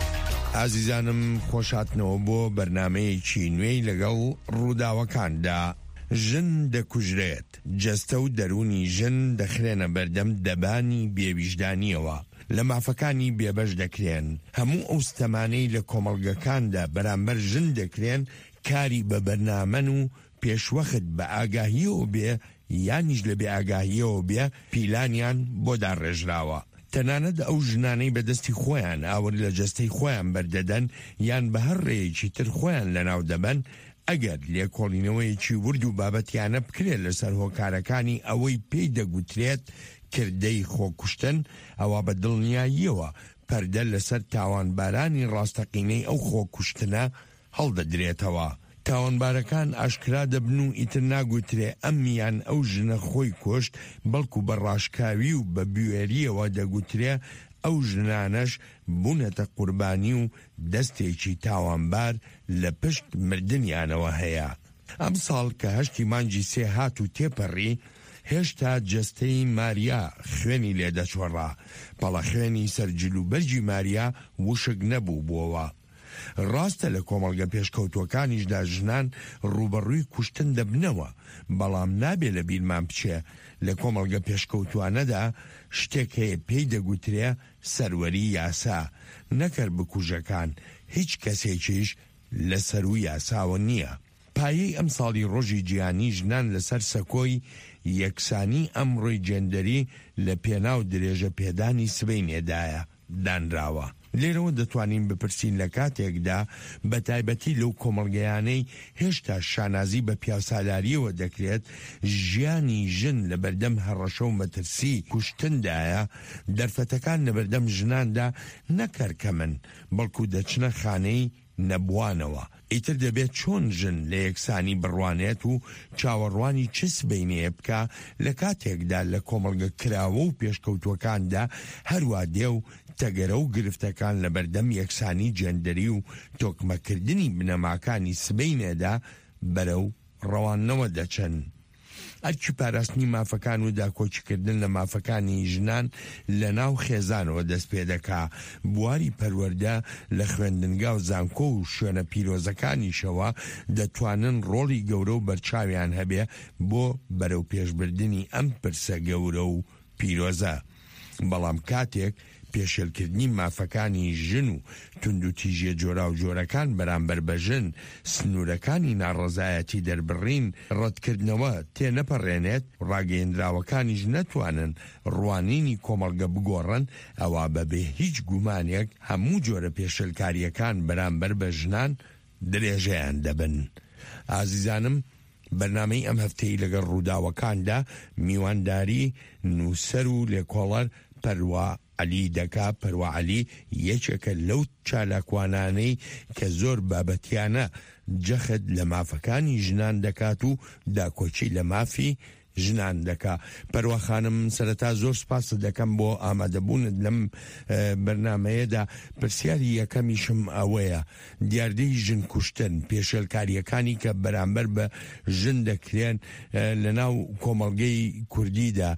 ئازیزانم خۆشاتنەوە بۆ بەرنامەیەکی نوێی لەگەڵ ڕووداوەکاندا. ژن دەکوژرێت، جەستە و دەرونی ژن دەخرێنە بەردەم دەبانی بێویژدانیەوە، لە مافەکانی بێبەش دەکرێن. هەموو ئەو ستەمانەی لە کۆمەڵگەکاندا بەرامبەر ژن دەکرێن کاری بە بەرنامەن و پێشوەخت بە ئاگاهیەوە بێ یانیش لە بێ ئاگاهیەوە بێ پیلانیان بۆ داڕێژراوە. تەنانەت ئەو ژنانەی بەدەستی خۆیان ئاور لە جەستەی خۆیان بەردەدەن یان بە هەر ڕێیەکی تر خۆیان لەناو دەبەن، ئەگەر لێکۆڵینەوەیەکی ورد و بابەتیانە بکرێت لەسەر هۆکارەکانی ئەوەی پێی دەگوترێت کردەی خۆکوشتن، ئەوە بە دڵنیاییەوە پەردە لەسەر تاوانبارانی ڕاستەقینەی ئەو خۆکوشتنە هەڵدەدرێتەوە. تاوانبارەکان ئاشکرا دەبن و ئیتر ناگوترێ ئەمیان ئەو ژنە خۆی کۆشت، بەڵکو بە ڕاشکاوی و بە بوێریەوە دەگوترێ ئەو ژنانەش بوونەتە قوربانی و دەستێکی تاوانبار لە پشت مردنیانەوە هەیە. ئەم ساڵ کە هەشتی مانجی سێ هات و تێپەڕی، هێشتا جەستەی ماریا خوێنی لێدەچۆڕا، بەڵە خوێنی سەرجل و بەرجی ماریا وشک نەبوو بووەوە. ڕاستە لە کۆمەڵگە پێشکەوتوەکانیشدا ژنان ڕوبەڕووی کوشتن دەبنەوە، بەڵام نابێ لە بیرمان بچێ لە کۆمەڵگە پێشکەوتوانەدا شتێک هەیە پێی دەگوترێ سەروەری یاسا، نەکەر بکوژەکان، هیچ کەسێکیش لە سەر و یاساوە نییە. پایەی ئەم ساڵی ڕۆژی جیهانی ژنان لەسەر سەکۆی یەکسانی ئەمڕۆی جێندەری لە پێناو درێژە پێدانی سبەینێدایە دانراوە. لێرەوە دەتوانین بپرسین لە کاتێکدا بە تایبەتی لەو کۆمەڵگەیانەی هێشتا شانازی بە پیاسالاریەوە دەکرێت ژیانی ژن لە بەردەم هەڕەشە و مەترسی کوشتندایە، دەرفەتەکان لە بەردەم ژناندا نەکەرکەمن، بەڵکو دەچنە خانەی نەبوانەوە. ئیتر دەبێت چۆن ژن لە یەکسانی بڕوانێت و چاوەڕوانی چ سبەینێ بکە لە کاتێکدا لە کۆمەڵگە کراوە و پێشکەوتوەکاندا هەروە دێ و تەگەرە و گرفتەکان لە بەردەم یەکسانی جێندەری و تۆکمەکردنی بنەماکانی سبەینێدا بەرەو ڕەوانەوە دەچن. ئەرکی پاراستنی مافەکان و داکۆچیکردن لە مافەکانی ژنان لە ناو خێزانەوە دەست پێ دەکا. بواری پەروەردە لە خوێندنگا و زانکۆ و شوێنە پیرۆزەکانیشەوە دەتوانن ڕۆڵی گەورە و بەرچاویان هەبێ بۆ بەرەو پێشبردننی ئەم پرسە گەورە و پیرۆزە. بەڵام کاتێک پێشێلکردنی مافەکانی ژن و تونند و تیژە جۆرا و جۆرەکان بەرامبەر بە ژن سنوورەکانی ناڕەزایەتی دەربڕین ڕەتکردنەوە تێنەپەڕێنێت، ڕاگەیەندراوەکانیش نەتوانن ڕوانینی کۆمەڵگە بگۆڕن، ئەوە بەبێ هیچ گومانێک هەموو جۆرە پێشێلکاریەکان بەرامبەر بە ژنان درێژەیان دەبن. ئازیزانم، بەرنامەی ئەم هەفتەی لەگەڵ ڕووداوەکاندا میوانداری نووسەر و لێکۆڵەر پەروە عەلی دەکا. پەروە عەلی یەکێکە لەو چالاکوانانەی کە زۆر بابەتیانە جەخت لە مافەکانی ژنان دەکات و داکۆچی لە مافی ژنان دەکا. پەروە خانم، سەرەتا زۆر سپاس دەکەم بۆ ئامادەبوونت لەم بەرنامەیەدا. پرسیاری یەکەمیشم ئەوەیە، دیاردەی ژن کوشتن، پێشێلکاریەکانی کە بەرامبەر بە ژن دەکرێن لە ناو کۆمەڵگەی کوردیدا،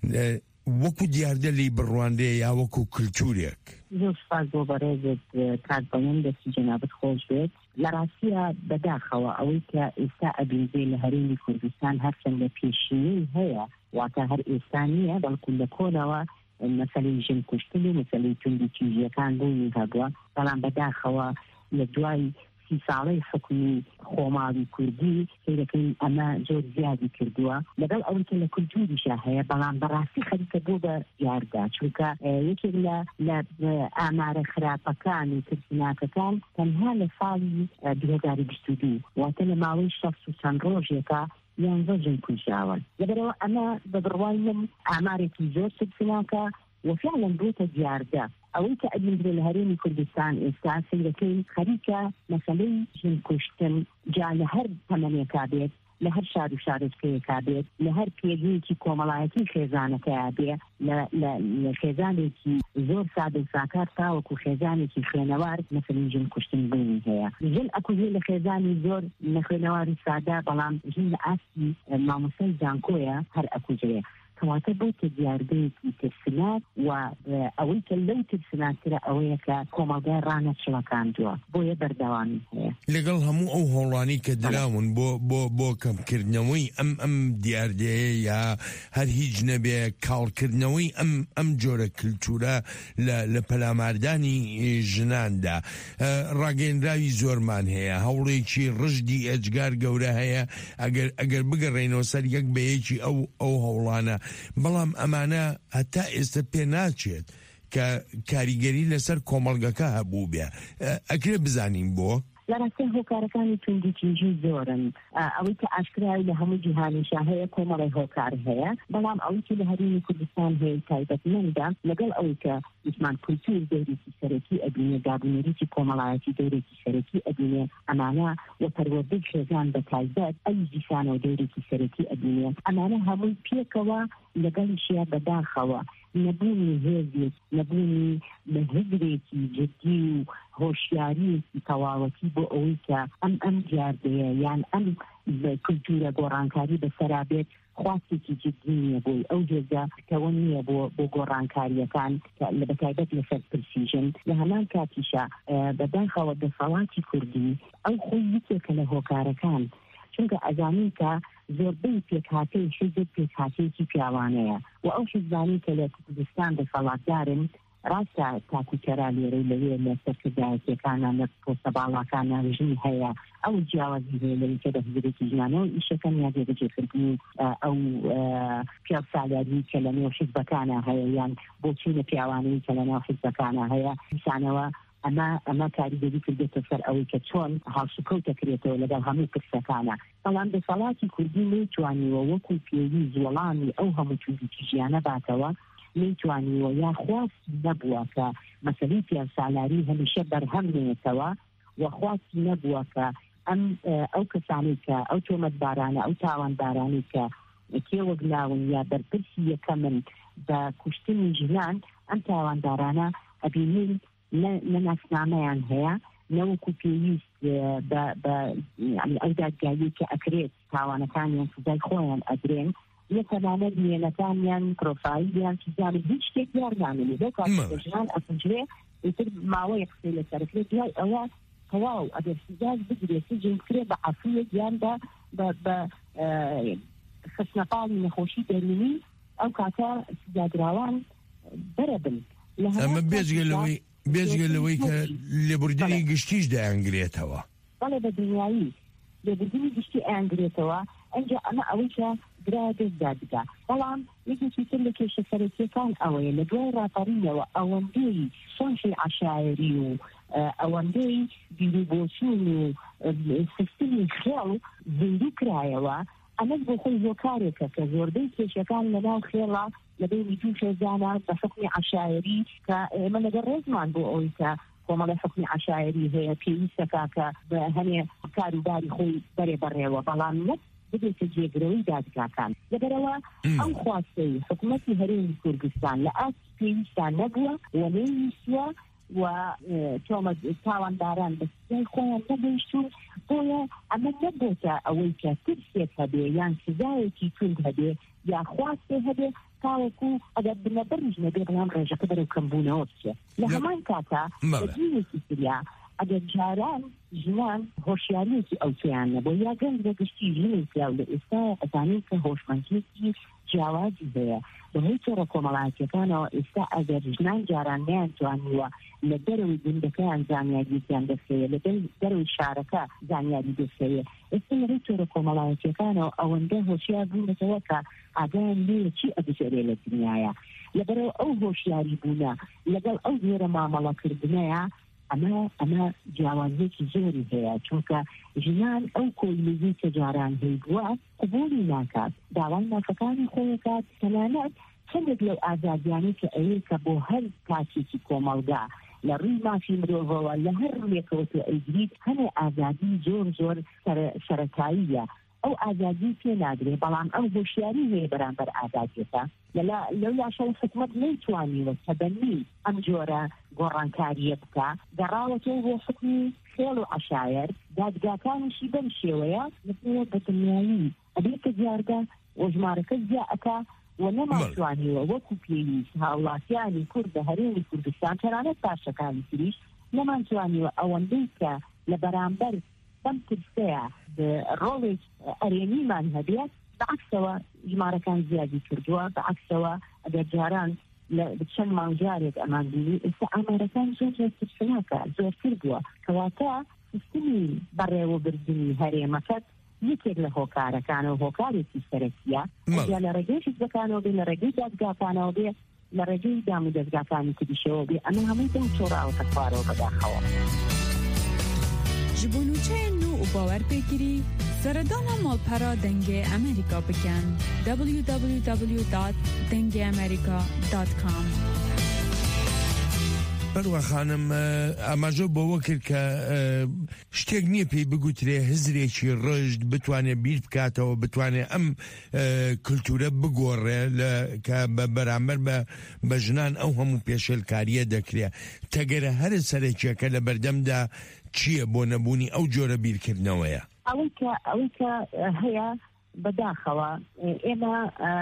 وەکو دیاردە لی بڕواندەیە یا وەکو کلتورێک؟ زۆر سپاس بۆ بەڕێزت کات بەڵێن دەستی جەنابەت خۆش بێت. لە ڕاستیە بەداخەوە ئەوەی کە ئێستا ئەبینزێ لە هەرێمی کوردستان هەرچەندە پێشینەی هەیە، واتە هەر ئێستا نییە، بەڵکو لە کۆنەوە مەسەلەی ژن کوشتن و مەسەلەی توندی تیژیەکان بوونی هەبووە. بەڵام بەداخەوە لە دوای سی ساڵەی حکومی خۆماڵی کوردی سیرەکەی ئەمە زۆر زیادی کردووە، لەگەڵ ئەوەی کە لە کولتوریشا هەیە، بەڵام بەڕاستی خەریکە بۆ بە دیاردا، چونکە یەکێک لە ئامارە خراپەکان و ترسناکەکان تەنها لە ساڵی دوو هەزار و بیست و دوو واتە لە ماوەی شەست و چەند ڕۆژێکە یانزە ژن کوژراون. لەبەرەوە ئەمە بە بڕوای من ئامارێکی زۆر ترسناکە وفعلا بۆتە دیاردە. ئەوەی کە ئەبینرێ لە هەرێمی کوردستان ئێستا سیرەکەی خەریکە مەسەلەی ژن کوشتن جا لە هەر تەمەنێکا بێت، لە هەر شار و شارۆچکەیەکا بێت لە هەر پێگەیەکی کۆمەڵایەتی خێزانەکەیا بێ لە خێزانێکی زۆر سادە و ساکار تاوەکو خێزانێکی خوێنەوار مەسەڵەن ژن کوشتن بوونی هەیە. ژن ئەکوژێ لە خێزانی زۆر نەخوێنەواری سادا بەڵام ژن لە ئاستی مامۆسای زانکۆیە هەر ئەکوژێ کەواتە بۆ کە دیاردەیەکی ترسنات و ئەوەی کە لەو ترسناترە ئەوەیە کە کۆمەڵگای ڕانەچڵەکاندووە بۆیە بەردەوامی هەیە. لەگەڵ هەموو ئەو هەوڵانی کە دراون بۆ بۆ بۆ کەمکردنەوەی ئەم ئەم دیاردەیە یا هەر هیچ نەبێ کاڵکردنەوەی ئەم ئەم جۆرە کلتورە لە پەلاماردانی ژناندا ڕاگەیەنراوی زۆرمان هەیە هەوڵێکی ڕژدی ئەجگار گەورە هەیە ئەگەر ئەگەر بگەڕێنەوە سەر یەک بەیەکی ئەو ئەو هەوڵانە بەڵام ئەمانە هەتا ئێستا پێ ناچێت کە کاریگەری لەسەر کۆمەڵگەکە هەبوو بێ ئەکرێ بزانین بۆ لە ڕاستە هۆکارەکانی توندوتیژی زۆرن ئەوەی کە ئاشکرایی لە هەموو جیهانیشا هەیە کۆمەڵی هۆکار هەیە بەڵام ئەوەی کە لە هەرێمی کوردستان هەیە تایبەتمەندە لەگەڵ ئەوەی کە عوسمان کولتور دەورێکی سەرەکی ئەبینێ دابونەریی کۆمەڵایەتی دەورێکی سەرەکی ئەبینێ ئەمانە وە پەروەردەی خێزان بە تایبەت ئەو زیسانەوە دەورێکی سەرەکی ئەبینێ ئەمانە هەمووی پێکەوە لەگەڵیشیە بەداخەوە نەبوونی هێزێک نەبوونی هێزرێکی جدی و هۆشیاریەکی تەواوەتی بۆ ئەوەی کە ئەم ئەم دیاردەیە یان ئەم کولتورە گۆڕانکاری بەسەرا بێت خواستێکی جدی نییە بۆی ئەو جێگە کەوە نییە بۆ بۆ گۆڕانکاریەکان لە بەتایبەت لەسەر پرسیژن لە هەمان کاتیشە بەداخەوە دەسەڵاتی کوردی ئەو خۆی یەکێکە لە هۆکارەکان چونکە ئەزانین کە زۆربەی پێکهاتەی حیزب پێکهاتەیەکی پیاوانەیە و ئەو حیزبانی کە لە کوردستان دەسەڵاتدارن ڕاستە تاکوکەرا لێرەی لەوێ لە سەرکردایەتیەکانە لە پۆستە باڵاکانە ژن هەیە ئەو جیاوازی هەیە لەوەی کە دەهزرێکی ژنانەوە ئیشەکەن یا جێبەجێکردنی ئەو پیاوسالیاری کە لە نێو حیزبەکانە هەیە یان بۆچینە پیاوانەی کە لە نێو حیزبەکانە هەیە ئینسانەوە ئەمە ئەمە کاریگەری کردێتە سەر ئەوەی کە چۆن هاوسکەوت دەکرێتەوە لەگەڵ هەموو پرسەکانە بەڵام دەسەڵاتی کوردی نەیتوانیوە وەکو پێویست وەڵامی ئەو هەموو توندوتیژیانە باتەوە نەیتوانیوە یا خواستی نەبووە کە مەسەلەی پیاوسالاری هەمیشە بەرهەم بێتەوە و خواستی نەبووە کە ئەم ئەو کەسانی کە ئەو تۆمەتبارانە ئەو تاوانبارانی کە کێوەگلاون یا بەرپرسی یەکەمن بە کوشتنی ژنان ئەم تاواندارانە ئەبینین نەناسنامەیان هەیە نەوەکو پێویست ئەو دادگایی کە ئەکرێت تاوانەکانیان سزای خۆیان ئەدرێن یەکەمانە دوێنەکانیان پرۆفایلیان چیزانی هیچ شتێک یارنامێنی بۆ کاتژان ئەسنجرێ ئیتر ماوەیە قسەی لەسەرکرێت دوای ئەوە تەواو ئەگەر سزای بگرێت سجن کرێ بە عەفویە گیاندا بە خستنەپاڵی نەخۆشی دەرونی ئەو کاتە سزادراوان بەرەبن ئەمە بێجگەلەوەی بێجگەلەوەی کە لێبوردنی گشتیش دەیانگرێتەوە بەڵێ بە دنیایی لێبوردنی گشتی ئەیانگرێتەوە ئەنجا ئەمە ئەوەی کە درا دەستدادگا بەڵام یەکێکی تر لە کێشە سەرەکیەکان ئەوەیە لە دوای ڕاپەڕینەوە ئەوەندەی سۆنشی عەشایری و ئەوەندەی بیرروبۆچوون و سیستمی خێڵ زیندوو کرایەوە ئەمەش بۆ خۆی هۆکارێکە کە زۆربەی کێشەکان لەناو خێڵە لەبەی میتوو خێزانە بە حکمی عەشایری کە ئێمە لەگەڵ ڕێزمان بۆ ئەوەی کە کۆمەڵی حکمی عەشایری هەیە پێویستەکە کە بە هەنێ کاروباری خۆی بەرێ بەڕێوە بەڵام نەک بدێتە جێگرەوەی دادگاکان لەبەرەوە ئەم خواستەی حکوومەتی هەرێمی کوردستان لە ئاستی پێویستان نەبووە و نەیویستووە و تاوانداران بە سزای خۆیان نەگەیشتون بۆیە ئەمە نەبووتە ئەوەی کە ترسێک هەبێ یان سزایەکی تند هەبێ یا خواستێ هەبێ تاوەکو ئەگەر بنەبەرش نەبێ بەڵام ڕێژەکە بەرەو کەمبوونەوە بچێ لە هەمان کاتە بەدینێکی تریا ئەگەر جاران ژنان هۆشیاریەکی ئەوتیانە بۆ یا گەنج بە گشتی ژنی پیاو لە ئێستا ئەزانین کە هۆشمەندیەکی جیاوازی هەیە بەهۆی تۆڕە کۆمەڵایەتیەکانەوە ئێستا ئەگەر ژنان جاران نەیانتوانیوە لە دەرەوەی گوندەکەیان زانیاریەکیان دەستەیە لە دەرەوەی شارەکە زانیاری دەستەیە ئێستا لەبەی تۆڕە کۆمەڵایەتیەکانەوە ئەوەندە هۆشیار بوونەتەوە کە ئاگایان لێ چی ئەبژێرێ لە دنیایە لەبەرەوە ئەو هۆشیاری بوونە لەگەڵ ئەو جۆرە مامەڵەکردنەیە ئەمە ئەمە جیاوازیەکی زۆری هەیە چونکە ژنان ئەو کۆیلەی کە جاران هەیبووە قبولی ناکات داوای مافەکانی خۆیەکات تەنانەت چەندێک لەو ئازادیانەی کە ئەوەی کە بۆ هەر کاتێکی کۆمەڵگا لە ڕووی مافی مرۆڤەوە لە هەر ڕێکەوە ئەیگریت هەنێ ئازادی زۆر زۆر سەرەتاییە ئەو ئازادی پێ ناگرێ بەڵام ئەو هۆشیاری هەیە بەرامبەر ئازادیەکە لەو لاشەو حکومەت نەیتوانیوە تەبەنی ئەم جۆرە گۆڕانکاریە بکە گەڕاوەتەوە بۆ حکمی خێڵ و عەشایر دادگاکانیشی بەم شێوەیە لەبێت بە دنیایی ئەبێت کە جاردا وەژمارەکە زیاتەکە و نەماتوانیوە وەکو پێویست هاوڵاتیانی کورد بە هەرێمی کوردستان تەنانەت پاشەکانی تریش نەمانتوانیوە ئەوەندەی کە لە بەرامبەر بەم ترسەیە ڕۆڵێک ئەرێنیمان هەبێت بەعکسەوە ژمارەکان زیادی کردووە بەعکسەوە ئەگەر جاران لە چەند مانگجارێک ئەمان بینی ئێستا ئامارەکان زۆر زۆر ترسناکە زۆرتر بووە کەواتە سیستمی بەڕێوەبردننی هەرێمەکەت یەکێک لە هۆکارەکانە و هۆکارێکی سەرەکیە یا لە ڕێگەی حیزبەکانەوە بێ لە ڕێگەی دادگاکانەوە بێ لە ڕێگەی دام و دەستگاکانی تریشەوە بێ ئەمە هەمووی دەم چۆڕاوەکە خوارەوە بەداخەوە ji bo nûçeyên nû û bawerpêkirî seredana malpera dengê Amerîka bikin w w w dot dengê amerika dot com بەروە خانم ئاماژە بەوە کرد کە شتێک نییە پێی بگوترێ هزرێکی ڕژد بتوانێت بیر بکاتەوە بتوانێت ئەم کللتورە بگۆڕێ کە بە بەرامبەر بە ژنان ئەو هەموو پێشێلکاریە دەکرێت تەگەرە هەرە سەرەکیەکە لە بەردەمدا چییە بۆ نەبوونی ئەو جۆرە بیرکردنەوەیە ئەوەی کە ئەوەی کە هەیە بەداخەوە ئێمە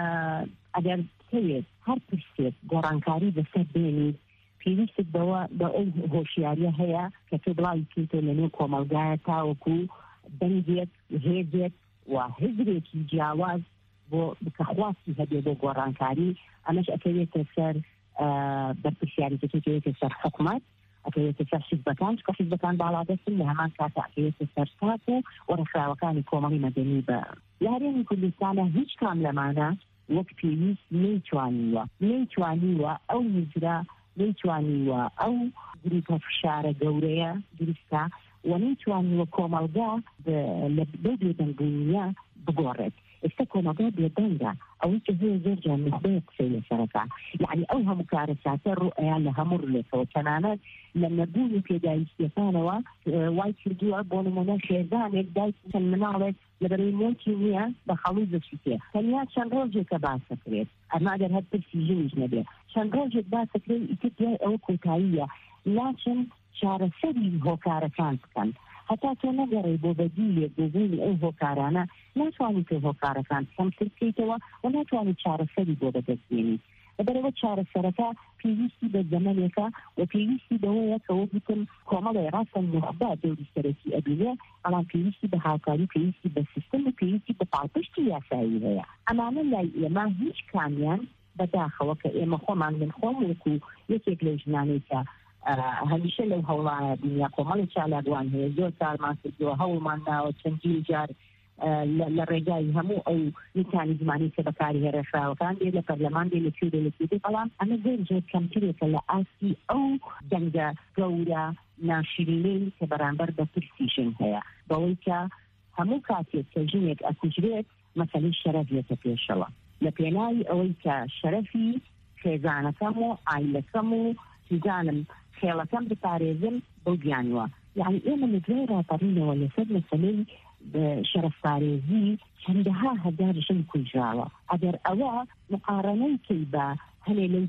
ئەگەر بکەوێت هەر پرسێت گۆڕانکاری بەسەر بێنیت پێویستت بەوە بە ئەو هۆشیاریە هەیە کە تۆ بڵاوی کردۆ لەنێو کۆمەلگایە تاوەکو دەنگێت هێزێت و هزرێکی جیاواز بۆ بکەخواستی هەبێ بۆ گۆڕانکاری ئەمەش ئەکەوێتە سەر بەرپرسیاریەکەوێتە سەر حکومەت ئەکەوێتە سەر حیزبەکان چکە حیزبەکان باڵادەستن لە هەمان کاتە ئەکەوێتە سەر سات و وەرەخراوەکانی کۆمەڵی مەدەنی بە لە هەرێمی کوردستانە هیچ کام لەمانە وەک پێویست نەیتوانیوە نەیتوانیوە ئەو هجرە نەیتوانیوە ئەو گروپە فشارە گەورەیە دروستە و نەیتوانیوە کۆمەلگا لە بێدەنگبوونیە بگۆڕێت ئێستا کۆمەلگا بێدەنگە ئەوەی کە هەیە زۆر جان نخبەیە قسەی لەسەرەکە یعنی ئەو هەموو کارە ساتە ڕوئیان لە هەموو ڕلێتەوە تەنانەت لە نەبوونی پێداویستیەکانەوە وای کردووە بۆ نمونە شێزانێک دایک چەند مناڵێک لەبەرەوەی موڵکی نییە بە خەڵوی دەچیتێ تەنیا چەند ڕۆژێکە باسەکرێت ئەمە ئەگەر هەر پرسی ژنیش نەبێت چەند ڕۆژێک باسەکرێت ئیتر دوای ئەوە کۆتاییە لاچن چارەسەری هۆکارەکان بکەن هەتا تۆ نەگەڕێ بۆ بەدیلێک بۆ بوونی ئەو هۆکارانە ناتوانیت تۆ هۆکارەکان کەمتر بکەیتەوە و ناتوانیت چارەسەری بۆ بەدەستبێنیت لەبەرەوە چارەسەرەکە پێویستی بە زەمانێکە و پێویستی بەوەیە کەوە بکەن کۆمەڵی ڕاستە نخبە دەوری سەرەکی ئەبینێ بەڵام پێویستی بە هاوکاری پێویستی بە سیستم و پێویستی بە پاڵپشتی یاسایی هەیە ئەمانە لای ئێمە هیچ کامیان بەداخەوە کە ئێمە خۆمان من خۆم وەکو یەکێک لەو ژنانێکە هەمیشە لەو هەوڵایە دنیا کۆمەڵی چالاکوان هەیە زۆر کارمان کردووە هەوڵمان ناوە چەندی جار لە ڕێگای هەموو ئەو نیتانی زمانی کە بەکاری هێرشراوەکان دێت لە پەرلەمان دێت لە کوێ لە کوێ بەڵام ئەمە زۆر زۆر کەمترێکە لە ئاستی ئەو دەنگە گەورە ناشرینەی کە بەرامبەر بە پرسیژن هەیە بەوەی کە هەموو کاتێک کە ژنێک ئەکوژرێت مەسەلەی شەرەف دێتە پێشەوە لە پێناوی ئەوەی کە شەرەفی خێزانەکەم و ئایلەکەم و سیزانم خێڵەکەم بپارێزم بەو گیانوە یعنی ئێمە لەگوێ ڕاپەڕینەوە لەسەر مەسەلەی شەرەفپارێزی چەندەها هەزار ژن کوژراوە ئەگەر ئەوە مقارنەی کەی بە هەنێ لەو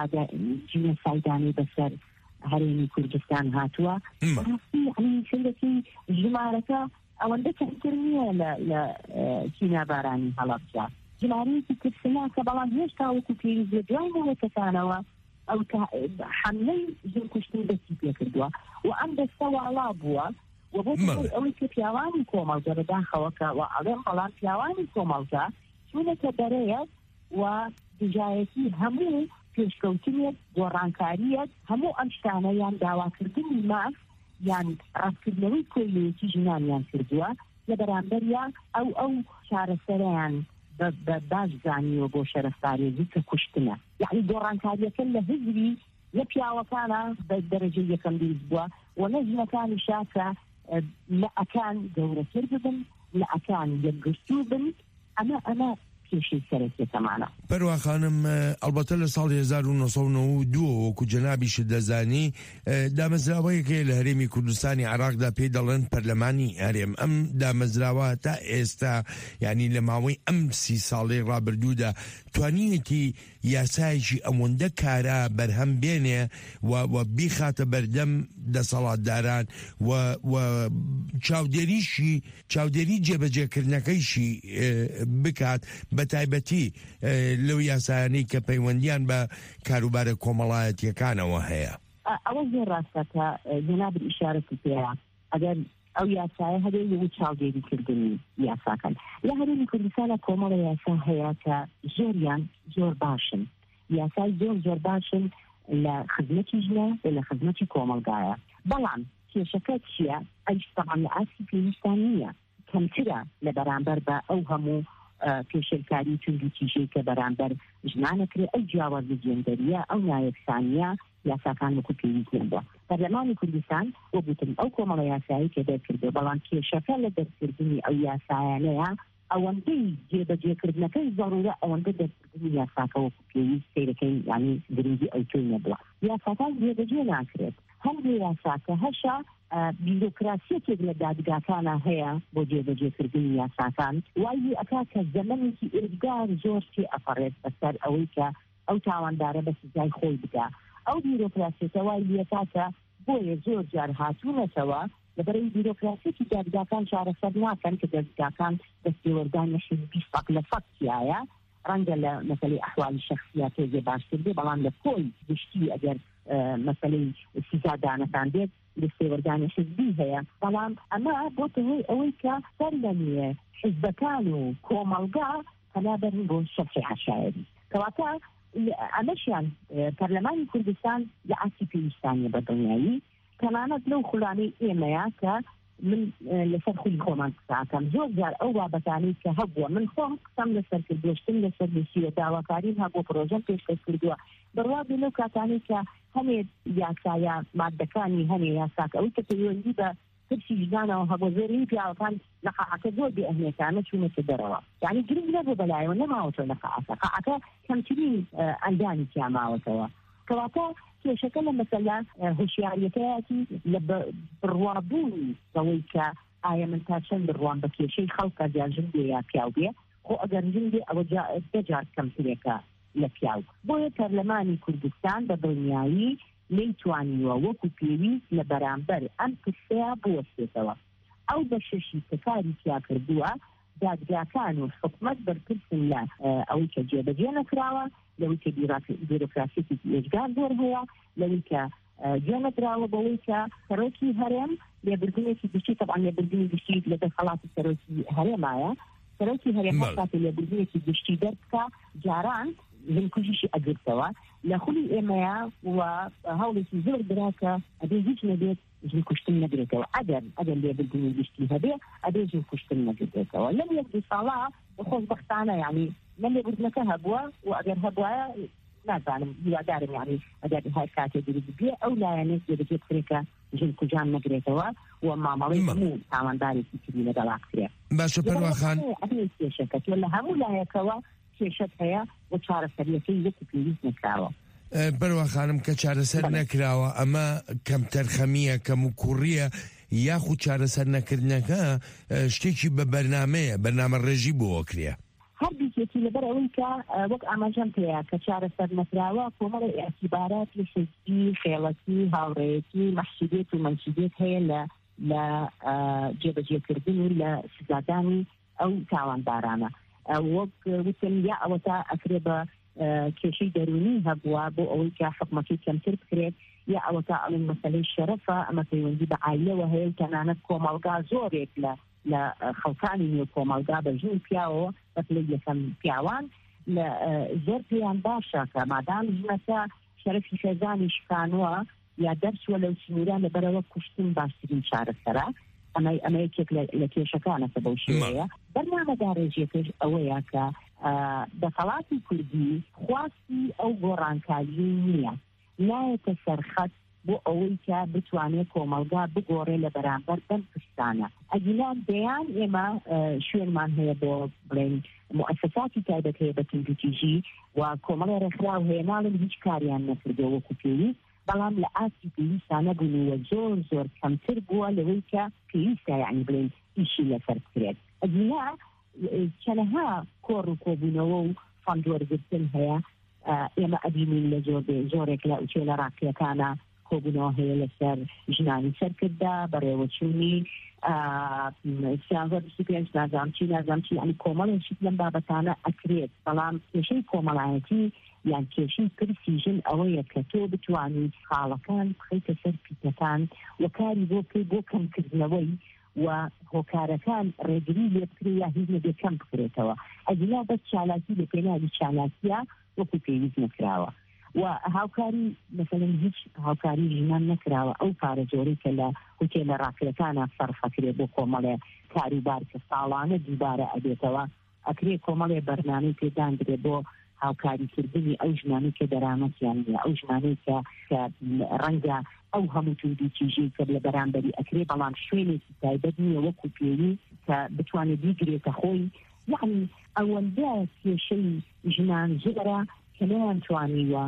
جینۆسایدانی بەسەر هەرێمی کوردستان هاتووە ڕاستی یعنی شەندێکی ژمارەکە ئەوەندە کەمتر نییە لە کینابارانی هەڵەبجا ژمارەیەکی ترسناکە بەڵام هێشتا وەکو پێویست لە دوای نەوەکەکانەوە ئەو حملەی ژن کوشتن دەستی پێ کردووە و ئەم دەستە واڵا بووە و بۆ ئەوەی کە پیاوانی کۆمەڵگە بەداخەوەکە و ئەڵێم بەڵام پیاوانی کۆمەڵگە چونەکە دەرەیەت و دژایەتی هەموو پێشکەوتنێک گۆڕانکاریەت هەموو ئەم شتانە یان داواکردنی ماف یان ڕاستکردنەوەی کۆیلەیەکی ژنانیان کردووە لە بەرامبەریان ئەو ئەو چارەسەرەیان بە باش زانیوە بۆ شەرەفپارێزی کە کوشتنە یعنی گۆڕانکاریەکە لە هزری لە پیاوەکانە بە دەرەجە یەکەم دروست بووە و لە ژنەکانی شاکە لە ئەکان گەورەتر ببن لە ئەکان یەکگرتوو بن ئەمە ئەمە کێشەی سەرەکیەکەمانە. بەروە خانم ئەلبەتە لە ساڵی هەزار و نۆ سەد و نۆ و دوو وەکو جەنابیشت دەزانی دامەزراوەیەکەیە لە هەرێمی کوردستانی عێراقدا پێی دەڵێن پەرلەمانی هەرێم. ئەم دامەزراوە تا ئێستا یعنی لە ماوەی ئەم سی ساڵی ڕابردوودا توانیەتی یاسایەکی ئەوەندە کارا بەرهەم بێنێ و بیخاتە بەردەم دەسەڵاتداران و چاودێریشی چاودێری جێبەجێکردنەکەیشی بکات بە تایبەتی لەو یاسایانەی کە پەیوەندیان بە کاروبارە کۆمەڵایەتیەکانەوە هەیە. ئەوە زۆر ڕاستە کە جەنابی ئیشارەتی پێەیە ئەگەر ئەو یاسایە هەبێ لەو چاودێریکردنی یاساکەن. لە هەرێمی کوردستانە کۆمەڵە یاسا هەیە کە زۆریان زۆر باشن، یاسای زۆر زۆر باشن لە خزمەتی ژنە لە خزمەتی کۆمەلگایە. بەڵام کێشەکە چییە؟ ئەیش تەعاام لە ئاسی پێویستان نییە، کەمترە لە بەرامبەر بە ئەو هەموو پێشێلکاری توندی تیژەی کە بەرامبەر ژنانەکرێ ئەو جیاوازە جێندەریە ئەو نایەکسانیە یاساکان وەکو پێویست نبووە. پەرلەمانی کوردستان وەگوتم ئەو کۆمەڵە یاسایی کە دەرکردووە، بەڵام کێشەکە لە دەرکردنی ئەو یاسایانەیە ئەوەندەی جێبەجێکردنەکەی ضرورە ئەوەندە دەرکردنی یاساکە وەکو پێویست سیرەکەی یعنی گرنگی ئەو تۆی نەبووە. یاساکان جێبەجێ ناکرێت. هەندێک یاساکە هەشە بیرۆکراسیەکێک لە دادگاکانە هەیە بۆ جێبەجێکردنی یاساکان، وای ئەکا کە زەمەنێکی ئێرگار زۆر تێ ئەپەڕێت بەسەر ئەوەی کە ئەو تاوانبارە بە سزای خۆی بکە. ئەو بیرۆکراسیەکە وای لێتا کە بۆیە زۆر جار هاتوونەتەوە لەبەرەوەی بیرۆکراسیەکی دادگاکان چارەسەر ناکەن کە دادگاکان دەستێوەردانی حزبی فەق لە فەقیایە ڕەنگە لە مەسەلەی ئەحوالی شەخسیە تێگێ باشتر بێ، بەڵام لە کۆی گشتی ئەگەر مەسەلەی سزادانەکان بێت دەستێوەردانی حزبی هەیە. بەڵام ئەمە بۆتە هۆی ئەوەی کە سەر لە نییە حزبەکان و کۆمەلگا پەنابەرن بۆ شەرحی عەشایری. کەواتە ئەمەشیان پەرلەمانی کوردستان لە ئاسی پێویستانیە بە دڵنیایی تەنانەت لەو خوڵانەی ئێمەیە کە من لەسەر خولی خۆمان قساکەم زۆر جار ئەو بابەتانەی کە هەبووە من خۆم قسەم لەسەر کرد گەشتن لەسەر نووسیوە داواکاریم هەبوو پرۆژەم پێشکەش کردووە بڕوابێ لەو کاتانەی کە هەمێ یاسایە مادەکانی هەمێ یاساکە ئەوەی کە پەیوەندی بە پرسی ژنانەوە هەبوو زۆرینی پیاوەکان لە قاعەکە زۆر بێئەهمیەتانە چوونەتە دەرەوە، یعنی گرنگ نەبوو بەلایەوە نەماوەتەوە لە قاعەکە قاعەکە کەمترین ئەندانی تیا ماوەتەوە. کەواتە کێشەکە لە مەسەلا هوشیاریەکەیەتی لە بڕوابوونی بەوەی کە ئایا من تا چەند بڕوان بە کێشەی خەڵکە جا ژن بێ یا پیاو بێ، خۆ ئەگەر ژن بێ ئەوە دەجار کەمترێکە لە پیاو. بۆیە پەرلەمانی کوردستان بە دڵنیایی نەیتوانیوە وەکو پێویست لە بەرامبەر ئەم پرسەیە بوەستێتەوە. ئەو بە شەشی کاری تیا کردووە دادگاکان و حکومەت بەرپرسن لە ئەوەی کە جێبەجێ نەکراوە، لەوەی کە بیرۆکراسیەکی ئێجگار زۆر هەیە، لەوەی کە گوێنەدراوە بەوەی کە سەرۆکی هەرێم لێبوردنێکی گشتی تەبعاً لێبوردنی گشتی لە دەسەڵاتی سەرۆکی هەرێمایە، سەرۆکی هەرێم هەستا لێبوردنێکی گشتی دەربکە جاران ژنکوژیشی ئەگرتەوە لە خولی ئێمەیە و هەوڵێکی زۆر براکە ئەبێ هیچ نەبێت ژن کوشتن نەگرێتەوە. ئەگەر ئەگەر لێبوردنی گشتی هەبێ ئەبێ ژن کوشتن نەگرێتەوە. لەم یەک دوو ساڵە خۆشبەختانە یعنی لە لێبوردنەکە هەبووە و ئەگەر هەبووە نازانم هیوادارم یعنی ئەگەر هەر کاتێ دروست بێ ئەو لایەنێک لێبەجێ بکرێتکە ژن کوجان نەگرێتەوە و مامەڵەی هەموو تاوانبارێکی تری لەگەڵا بکرێ. باشە پەروەخان ئەبێ کێشەکە تۆ لە هەموو لایەکەوە کێشەت هەیە و چارەسەریەکەی وەکو پێویست نەکراوە. بەروە خانم کە چارەسەر نەکراوە ئەمە کەم تەرخەمیە کەم و کوڕیە یاخود چارەسەر نەکردنەکە شتێکی بە بەرنامەیە بەرنامە ڕێژی بۆ کرێ. هەر بیکێتی لەبەر ئەوەی کە وەک ئاماژەم پێەیە کە چارەسەر نەکراوە کۆمەڵی ئەعتیبارات لە حیزبی خێڵەتی هاوڕێیەتی مەحسوودیەت و مەنسوودیەت هەیە لە لە جێبەجێکردن و لە سزادانی ئەو تاوانبارانە. وەک وتم یا ئەوە تا ئەکرێ بە کێشەی دەرونی هەبووە بۆ ئەوەی کە حکومەتی کەمتر بکرێت، یا ئەوە تا ئەڵین مەسەلەی شەرەفە ئەمە پەیوەندی بە عایلەوە هەیە تەنانەت کۆمەڵگا زۆرێک لە لە خەڵکانی نێو کۆمەڵگا بە ژن پیاوەوە بەپلەی یەکەم پیاوان لە زۆر پێیان باشە کە مادام ژنەکە شەرەفی خێزانی شکانووە یا دەرچووە لەو سنووران لەبەرەوە کوشتن باشترین چارەسەرە. ئەمە ئەمە یەکێک لە کێشەکانەکە بەو شێوەیە. بەرنامەدا ڕێژیەکەش ئەوەیە کە دەسەڵاتی کوردی خواستی ئەو گۆڕانکاریی نییە، نایەتە سەرخەت بۆ ئەوەی کە بتوانێت کۆمەلگا بگۆڕێ لە بەرامبەر بەم پشتانە. ئەگیلا دەیان ئێمە شوێنمان هەیە بۆ بڵێن مؤسساتی تایبەت هەیە بە تینجوتیژی و کۆمەڵی ڕێکخراو هەیە ناڵن هیچ کاریان نەکردەوە وەکو پێویست، بەڵام لە ئاستی پێویستانە بوونەوە زۆر زۆر کەمتر بووە لەوەی کە پێویستە یعنی بڵێن ئیشی لەسەر بکرێت. ئەگیلا چەنەها کۆڕ و کۆبوونەوە و فەندوەرگرتن هەیە. ئێمە ئەبینین لە زۆر زۆرێک لە ئوچێ لە ڕاکیەکانە کۆبوونەوە هەیە لەسەر ژنانی سەرکردا بەڕێوەچوونی سیانزە بیست و پێنج نازام چی نازام چی ینی کۆمەڵێکیت لەم بابەتانە ئەکرێت، بەڵام کێشەی کۆمەڵایەتی یان کێشەی پرسی ژن ئەوەیە کە تۆ بتوانیت خاڵەکان بخەیتە سەر پیتەکان و کاری بۆ بکەی بۆ کەمکردنەوەی و هۆکارەکان ڕێگری لێ بکرێ یا هیچ نەبێ کەم بکرێتەوە. ئەگیلا بەس چالاکی لە پێناوی چالاکیە وەکو پێویست نەکراوە و هاوکاری مثلەن هیچ هاوکاری ژنان نەکراوە. ئەو پارە جۆرەی کە لە هوتێل لە ڕاکرەکانە سەرفەکرێ بۆ کۆمەڵێ کاروبار کە ساڵانە دووبارە ئەبێتەوە، ئەکرێ کۆمەڵێ بەرنامەی پێدانرێ بۆ هاوکاریکردنی ئەو ژمانی کە دەرامەتیان نیە، ئەو ژمانەی کە ڕەنگە ئەو هەموو توندیتیژەی کە لە بەرامبەری ئەکرێ بەڵام شوێنێکی تایبەت نییە وەکو پێویست کە بتوانێت بیگرێتە خۆی. یعنی ئەوەندە کێشەی ژنان زۆرە کە نەیانتوانیوە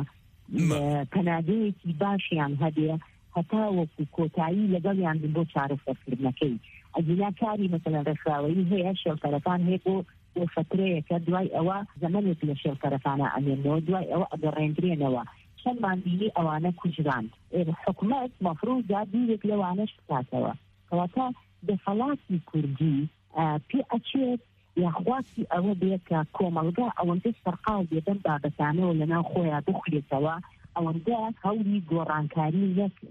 پەنادەیەکی باشیان هەبێ هەتا وەکو کۆتایی لەگەڵیان بن بۆ چارەسەرکردنەکەی. ئەگیلا کاری مەسەلەن ڕێکخراوەیی هەیە، شێڵکەرەکان هەیە بۆ بۆ فترەیەکە، دوای ئەوە زەمەنێک لە شێڵکەرەکانە ئەمێنەوە، دوای ئەوە ئەگەڕێنرێنەوە. چەندمان بینی ئەوانە کوژران. حکومەت مەفروضە بیرێک لەوانەش بکاتەوە. کەواتە دەسەڵاتی کوردی پێ ئەچێت یاخواسی ئەوە بێت کە کۆمەلگا ئەوەندە سەرقاو بێدەم بابەتانەوە لەناو خۆیان بخولێتەوە، ئەوەندە هەوری گۆڕانکاری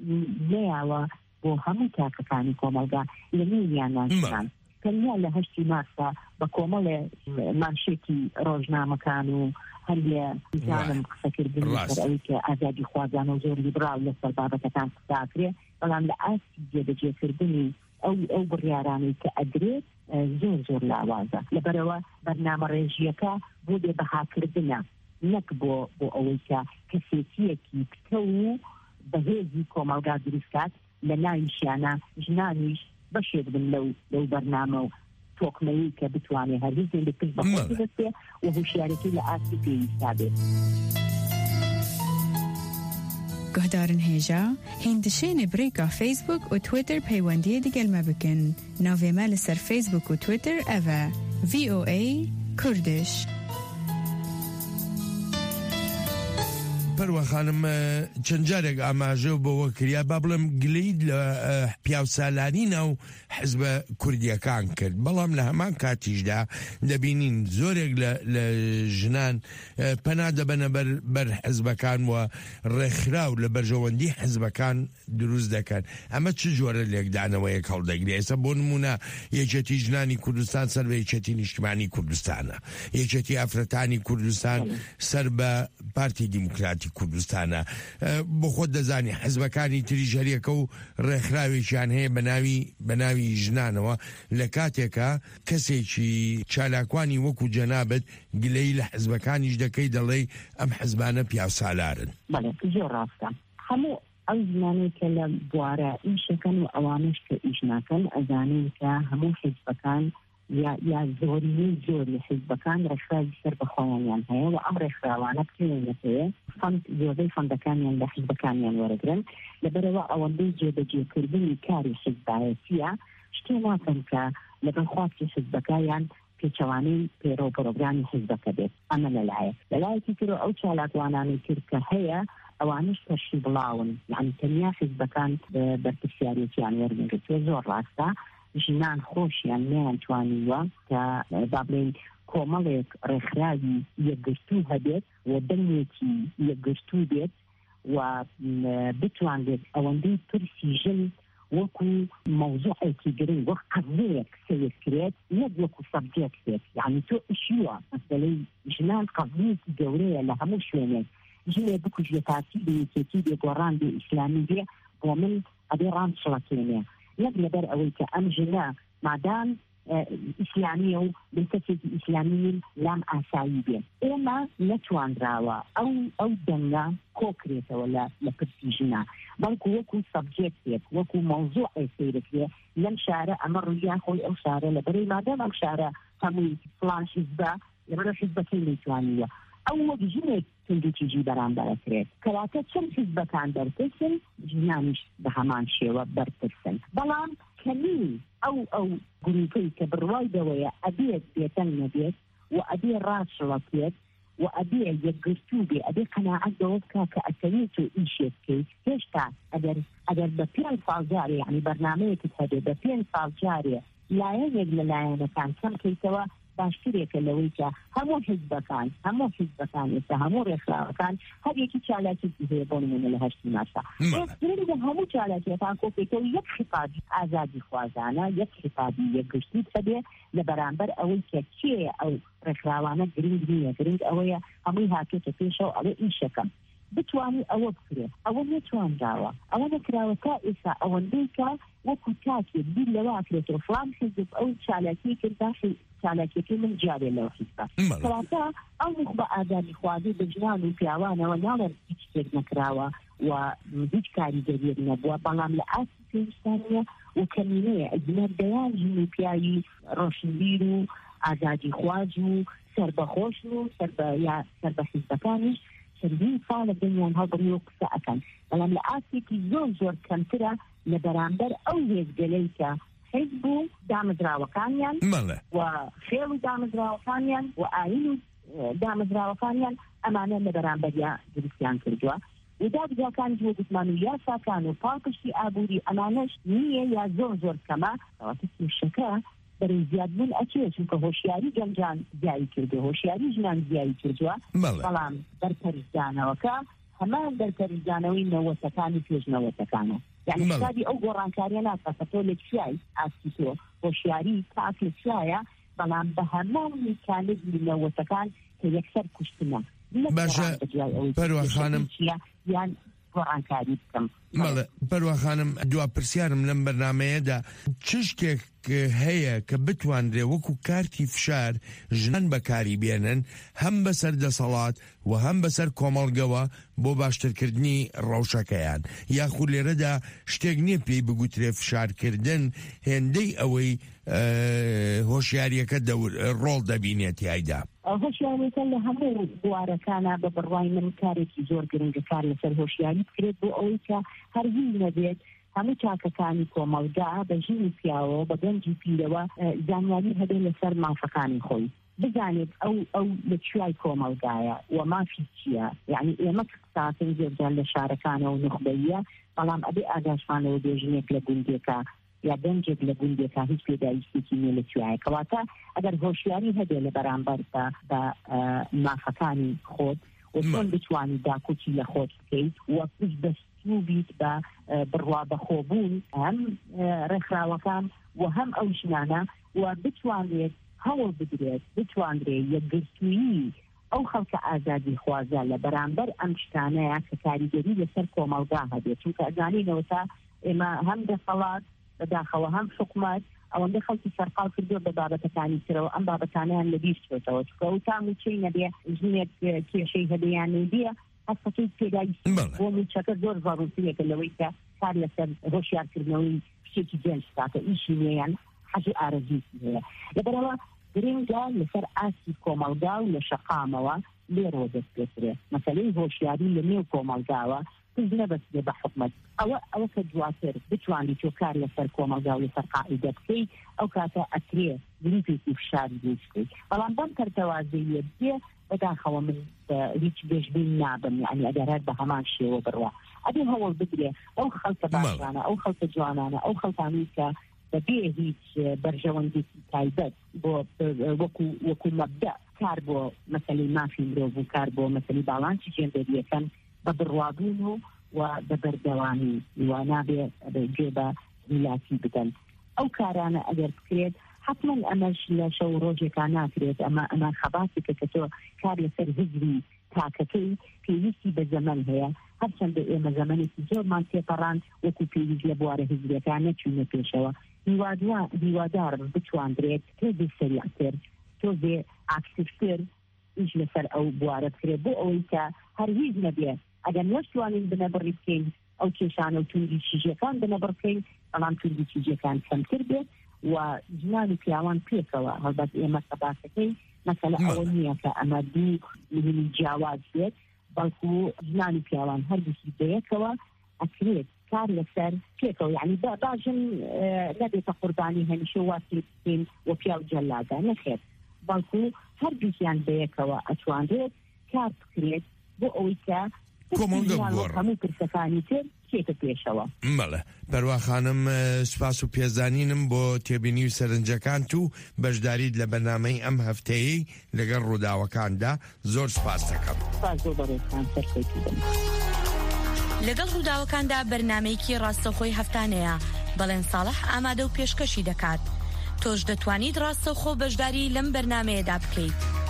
نەیاوە بۆ هەموو تاکەکانی کۆمەلگا لە نێویان ناشان. تەنیا لە هەشتی مارسە بە کۆمەڵێ مانشێتی ڕۆژنامەکان و هەندێ زانم قسەکردنی ئەوەی کە ئازادی خوازانە و زۆر لیبرال لەسەر بابەتەکان قساکرێ، بەڵام لە ئاستی جێبەجێکردنی ئەو ئەو بڕیارانەی کە ئەدرێت زۆر زۆر لاوازە. لەبەرەوە بەرنامە ڕێژیەکە بۆ بێبەهاکردنە، نەک بۆ بۆ ئەوەی کە کەسێتیەکی پتە و بەهێزی کۆمەلگا دروستکات لە ناویشیانە ژنانیش بەشێک بن لەو لەو بەرنامە و تۆکمەیی کە بتوانێت هەرگیز لە پشت بەخۆی بەستێ و هوشیارەتی لە ئاستی پێویستا بێت. گهدارن هێژا هێندشێنێ برێکا فیسبوک و تویتر پەیوەندیە دیگەلمە بکەن. ناوێمە لەسەر فیسبوک و تویتر ئەڤە ڤی ئۆ ئەی کوردش. پەروە خانم چەند جارێک ئاماژە بەوە کریا با بڵێم گلەید لە پیاوسالانینە و حزبە کوردیەکان کرد، بەڵام لە هەمان کاتیشدا دەبینین زۆرێک لە ژنان پەنا دەبەنە بەر حزبەکان و ڕێکخراو لە بەرژەوەندی حزبەکان دروست دەکەن. ئەمە چ جۆرە لێکدانەوەیەک هەڵدەگرێت؟ ئێستا بۆ نمونە یەکێتی ژنانی کوردستان سەر بە یەکێتی نیشتیمانی کوردستانە، یەکێتی ئافرەتانی کوردستان سەر بە پارتی دیموکراتی کوردستانە. بۆ خۆت دەزانی حزبەکانی تری ژەریەکە و ڕێکخراوێکیان هەیە بە ناوی ژنانەوە، لە کاتێکە کەسێکی چالاکوانی وەکو جەنابەت گلەی لە حزبەکانیش دەکەی دەڵێ ئەم حزبانە پیاوسالارن. بەڵێ زۆر ڕاستە. هەموو ئەو ژنانەی کە لە بوارە ئیشەکەن و ئەوانش کە ئیش ناکەن ئەزانین کە هەموو حزبەکان یا زۆرینەی زۆری حزبەکان ڕێکخراوی سەر بەخۆیانیان هەیە و ئەم ڕێکخراوانە بتوانێتەوە فەند زۆربەی فەندەکانیان لە حزبەکانیان وەرەگرن. لەبەرەوە ئەوەندەی جێبەجێکردنی کاری حزبایەتیە شتێ ناکەن کە لەگەڵ خواستی حزبەکەیان پێچەوانەی پێرۆ پرۆگرامی حزبەکە بێت. ئەمە لەلایەک. لەلایەکی تر ئەو چالاکوانانی تر کە هەیە ئەوانش پەشی بڵاون، یعنی تەنیا حزبەکان بەرپرسیارەتیان وەرگرتووە. زۆر ڕاستە ژنان خۆشیان نەیانتوانیوە کە با بڵێن کۆمەڵێک ڕێکخراوی یەکگرتوو هەبێت و دەنگێکی یەکگرتوو بێت و بتوانێت ئەوەندەی پرسی ژن وەکو مەوزوعێکی گرنگ وەک قەزەیەک سەیرکرێت، نەک وەکو سەبجێکت بێت. یعنی تۆ ئیشیوە مەسەلەی ژنان قەزەیەکی گەورەیە لە هەموو شوێنێک. ژنێ بکوژێ تاسی بێ یەکێتی بێ گۆڕان بێ ئیسلامی بێ بۆ من ئەبێ ڕام شڵەکێنێ، نەک لەبەر ئەوەی کە ئەم ژنە مادام ئیسلامیە و بنکەسێکی ئیسلامی لام ئاسایی بێن. ئێمە نەتوانراوە ئەو ئەو دەنگە کۆکرێتەوە لە پرسیژنا، بەڵکو وەکو سەبجێکتێک وەکو مەوزوع سەیرەکرێ لەم شارە ئەمە ڕوویان خۆی ئەو شارە لە بەرەی مادەم ئەم شارە هەمووی فڵان حیزبە لەبەرە حیزبەکەی نەیتوانیوە ئەو وەک ژنێک تندوتیجی بەرامبەرەکرێت کەواتە چەند حیزبەکان بەرپرسن ژنانیش بە هەمان شێوە بەرپرسن. بەڵام کەمی ئەو ئەو گروپەی کە بڕوایدەوەیە ئەبێت بێتەنگ نەبێت و ئەبێ ڕاشڵەکێت و ئەبێ یەکگرتوو بێ ئەبێ قەناعەت دەوە بکە کە ئەتەوێت و ئیشێت بکەیت. هێشتا ئەگەر ئەگەر بە پێنج ساڵ جارێ یعنی بەرنامەیەکت هەبێ بە پێنج ساڵ جارێ لایەنێک لە لایەنەکان کەم کەیتەوە باشترێکە لەوەی کە هەموو حیزبەکان هەموو حیزبەکان ئێستا هەموو ڕێکخراوەکان هەر یەکی چالاکێکی هەیە بۆ نمونە لە هەشتی مارسا ئێستا هەموو چالاکیەکان کۆپێکەوە یەک خیتابی ئازادی خوازانە یەک خیتابی یەکگرتووت هەبێ لە بەرامبەر ئەوەی کە کێ ئەو ڕێکخراوانە گرنگ نییە گرنگ ئەوەیە هەمووی هاتێتە پێشەوە ئەوە ئیشەکەم بتوانی ئەوە بکرێت ئەوە نەتوانراوە ئەوە نەکراوە تا ئێستا ئەوەندەی کە وەکو تاکێت بیر لەوە ئاکرێتەوە فڵان حیزب ئەو چالاکی کرد چالاکیەکەی من جارێ لەو حیزبە کەواتە ئەو بە ئازادی خوازی بە ژنان و پیاوانەوە ناڵێن هیچ شتێک نەکراوە و هیچ کاریگەریەک نەبووە بەڵام لە ئاسی پێویستانیە و کەمینەیە ئەجنەر دەیان ژن و پیاوی ڕۆشنبیر و ئازادی خواز و سەربەخۆش و سەربە حیزبەکانیش چەندین ساڵە دنیان هەڵبڕی و قسە ئەکەن بەڵام لە ئاسێکی زۆر زۆر کەمترە لە بەرامبەر ئەو هێزگەلەی کە حیزب و دامەزراوەکانیان و فێڵ و دامەزراوەکانیان و ئاین و دامەزراوەکانیان ئەمانە لە بەرامبەریا دروستیان کردووە و دادگاکان بۆ گوتمان و یاساکان و پاڵپشتی ئابووری ئەمانەش نییە یا زۆر زۆر کەمە کەواتە کێشەکە بەرەی زیادبوون ئەچێت چونکە هۆشیاری گەنجان زیایی کردو هۆشیاری ژنان زیایی کردووە بەڵام بەرپەرزدانەوەکە هەمان بەرپەرزدانەوەی نەوەتەکانی پێشنەوەتەکانە یعنی حسابی ئەو گۆڕانکاریە ناکاتە تۆ لە چیای ئاستی تۆ هۆشیاری تاک لە چیایە بەڵام بە هەمان میکانیزمی نەوەتەکان کە یەکسەر کوشتنە باشە پەروە خانم یان گۆڕانکاری بکەم پەروە خانم دوا پرسیارم لەم بەرنامەیەدا چ شتێک هەیە کە بتوانرێ وەکو کارتی فشار ژنان بەکاری بێنن هەم بەسەر دەسەڵات و هەم بەسەر کۆمەڵگەوە بۆ باشترکردنی ڕەوشەکەیان یاخود لێرەدا شتێک نییە پێی بگوترێ فشارکردن هێندەی ئەوەی هۆشیاریەکە ڕۆڵ دەبینێتی ئایدا هۆشیاریەکە لە هەموو بوارەکانە بە بڕوای من کارێکی زۆر گرنگە کار لەسەر هۆشیاری بکرێت بۆ ئەوەی کە هەرگیز نەبێت هەموو چاکەکانی کۆمەلگا بە ژینی پیاوە بە گەنجی پیرەوە زانیاری هەبێت لەسەر مافەکانی خۆی بزانێت ئەو ئەو لە کوای کۆمەلگایە و مافی چییە یعنی ئێمە قساتن زۆرجار لە شارەکانەوە نخبەیە بەڵام ئەبێ ئاگاشمانەوە بێژنێک لە گوندێکە یا گەنجێک لە گوندێکە هیچ پێداویستێکی نیە لە کوایە کەواتە ئەگەر هۆشیاری هەبێ لە بەرامبەر بە مافەکانی خۆت و چۆن بتوانی داکوچی لە خۆت بکەیت و پشت بەستوو بیت بە بڕوا بەخۆبوون هەم ڕێکخراوەکان و هەم ئەو ژنانە و بتوانێت هەوڵ بدرێت بتوانرێت یەکگرتوویی ئەو خەڵکە ئازادی خوازە لە بەرامبەر ئەم شتانەیە کە کاریگەری لەسەر کۆمەڵگا هەبێت چونکە ئەزانینەوە تا ئێمە هەم دەسەڵات بەداخەوە هەم حکومەت ئەوەندە خەڵکی سەرقاڵ کردووە بە بابەتەکانی ترەوە ئەم بابەتانیان لەبیر چۆتەوە چونکە ئەو تام و چی نەبێ ژنێک کێشەی هەبێیان نەبێ هەستەکەی پێداویست بۆ موچەکە زۆر ڤەڕوتیەکە لەوەی کە کار لەسەر هۆشیارکردنەوەی شتێکی گەنج بکاتە ئیشی نێیان حەزی ئارەزویی هەیە لەبەرەوە گرنگە لەسەر ئاسی کۆمەڵگا و لە شەقامەوە لێرەوە دەست پێکرێت مەسەلەی هۆشیاری لە نێو کۆمەڵگاوە پێش نەبەستێ بە حکومەت ئەوە ئەوە کە دواتر بتوانیت تۆ کار لەسەر کۆمەڵگا و لەسەر قاعیدە بکەیت ئەو کاتە ئەکرێ گروپێکی فشاری دروست بکەیت بەڵام بەم پەرتەوازەیە بێ بەداخەوە من هیچ بێژبین نابم یعنی ئەگەر هەر بە هەمان شێوە بڕوە ئەبێ هەوڵ بدرێ ئەو خەڵکە باشانە ئەو خەڵکە جوانانە ئەو خەڵکانی کە بەبێ هیچ بەرژەوەندێکی تایبەت بۆ وەکو مەبدە کار بۆ مەسەلەی مافی مرۆڤ و کار بۆ مەسەلەی باڵانسی جێندەریەکەن بە بڕوابوون و و بە بەردەوامی و نابێ گوێ بە میلاتی بدەن ئەو کارانە ئەگەر بکرێت حتما ئەمەش لە شەو ڕۆژێکا ناکرێت ئەمە ئەمە خەباتێکە کە تۆ کار لەسەر هزری تاکەکەی پێویستی بە زەمەن هەیە هەرچەندە ئێمە زەمەنێکی زۆرمان تێپەڕان وەکو پێویست لە بوارە هزریەکان نەچوونە پێشەوە هیوادار بتواندرێت تۆ بێ سەریعتر تۆ بێ ئاکتیڤتر ئیش لەسەر ئەو بوارە بکرێت بۆ ئەوەی کە هەر هیچ نەبێ ئەگەر نەشتوانین بنەبڕی بکەین ئەو کێشانە و توندی چیژەکان بنەبڕ بکەین بەڵام توندی چیژەکان کەمتر بێت و ژنان و پیاوان پێکەوە هەڵبەت ئێمە سەباسەکەی مەسەلە ئەوە نییە کە ئەمە دوو مهمی جیاواز بێت بەڵکو ژنان و پیاوان هەردووکی بەیەکەوە ئەکرێت کار لەسەر پێکەوە یعنی باژن نەبێتە قوربانی هەمیشە واسی بکەین و پیا و جەلادا نەخێت بەڵکو هەردووکیان بەیەکەوە ئەتوانرێت کار بکرێت بۆ ئەوەی کە هەموو پرسەکانی تر چێتە پێشەوە. مەڵێ بەروا خانم سپاس و پێزانینم بۆ تێبینی و سەرنجەکانت و بەشداریت لە بەرنامەی ئەم هەفتەیەی لەگەڵ ڕووداوەکاندا زۆر سپاس دەکەم. لەگەڵ ڕووداوەکاندا بەرنامەیەکی ڕاستەخۆی هەفتانەیە بەڵێن ساڵح ئامادە و پێشکەشی دەکات. تۆش دەتوانیت ڕاستەخۆ بەشداری لەم بەرنامەیەدا بکەیت.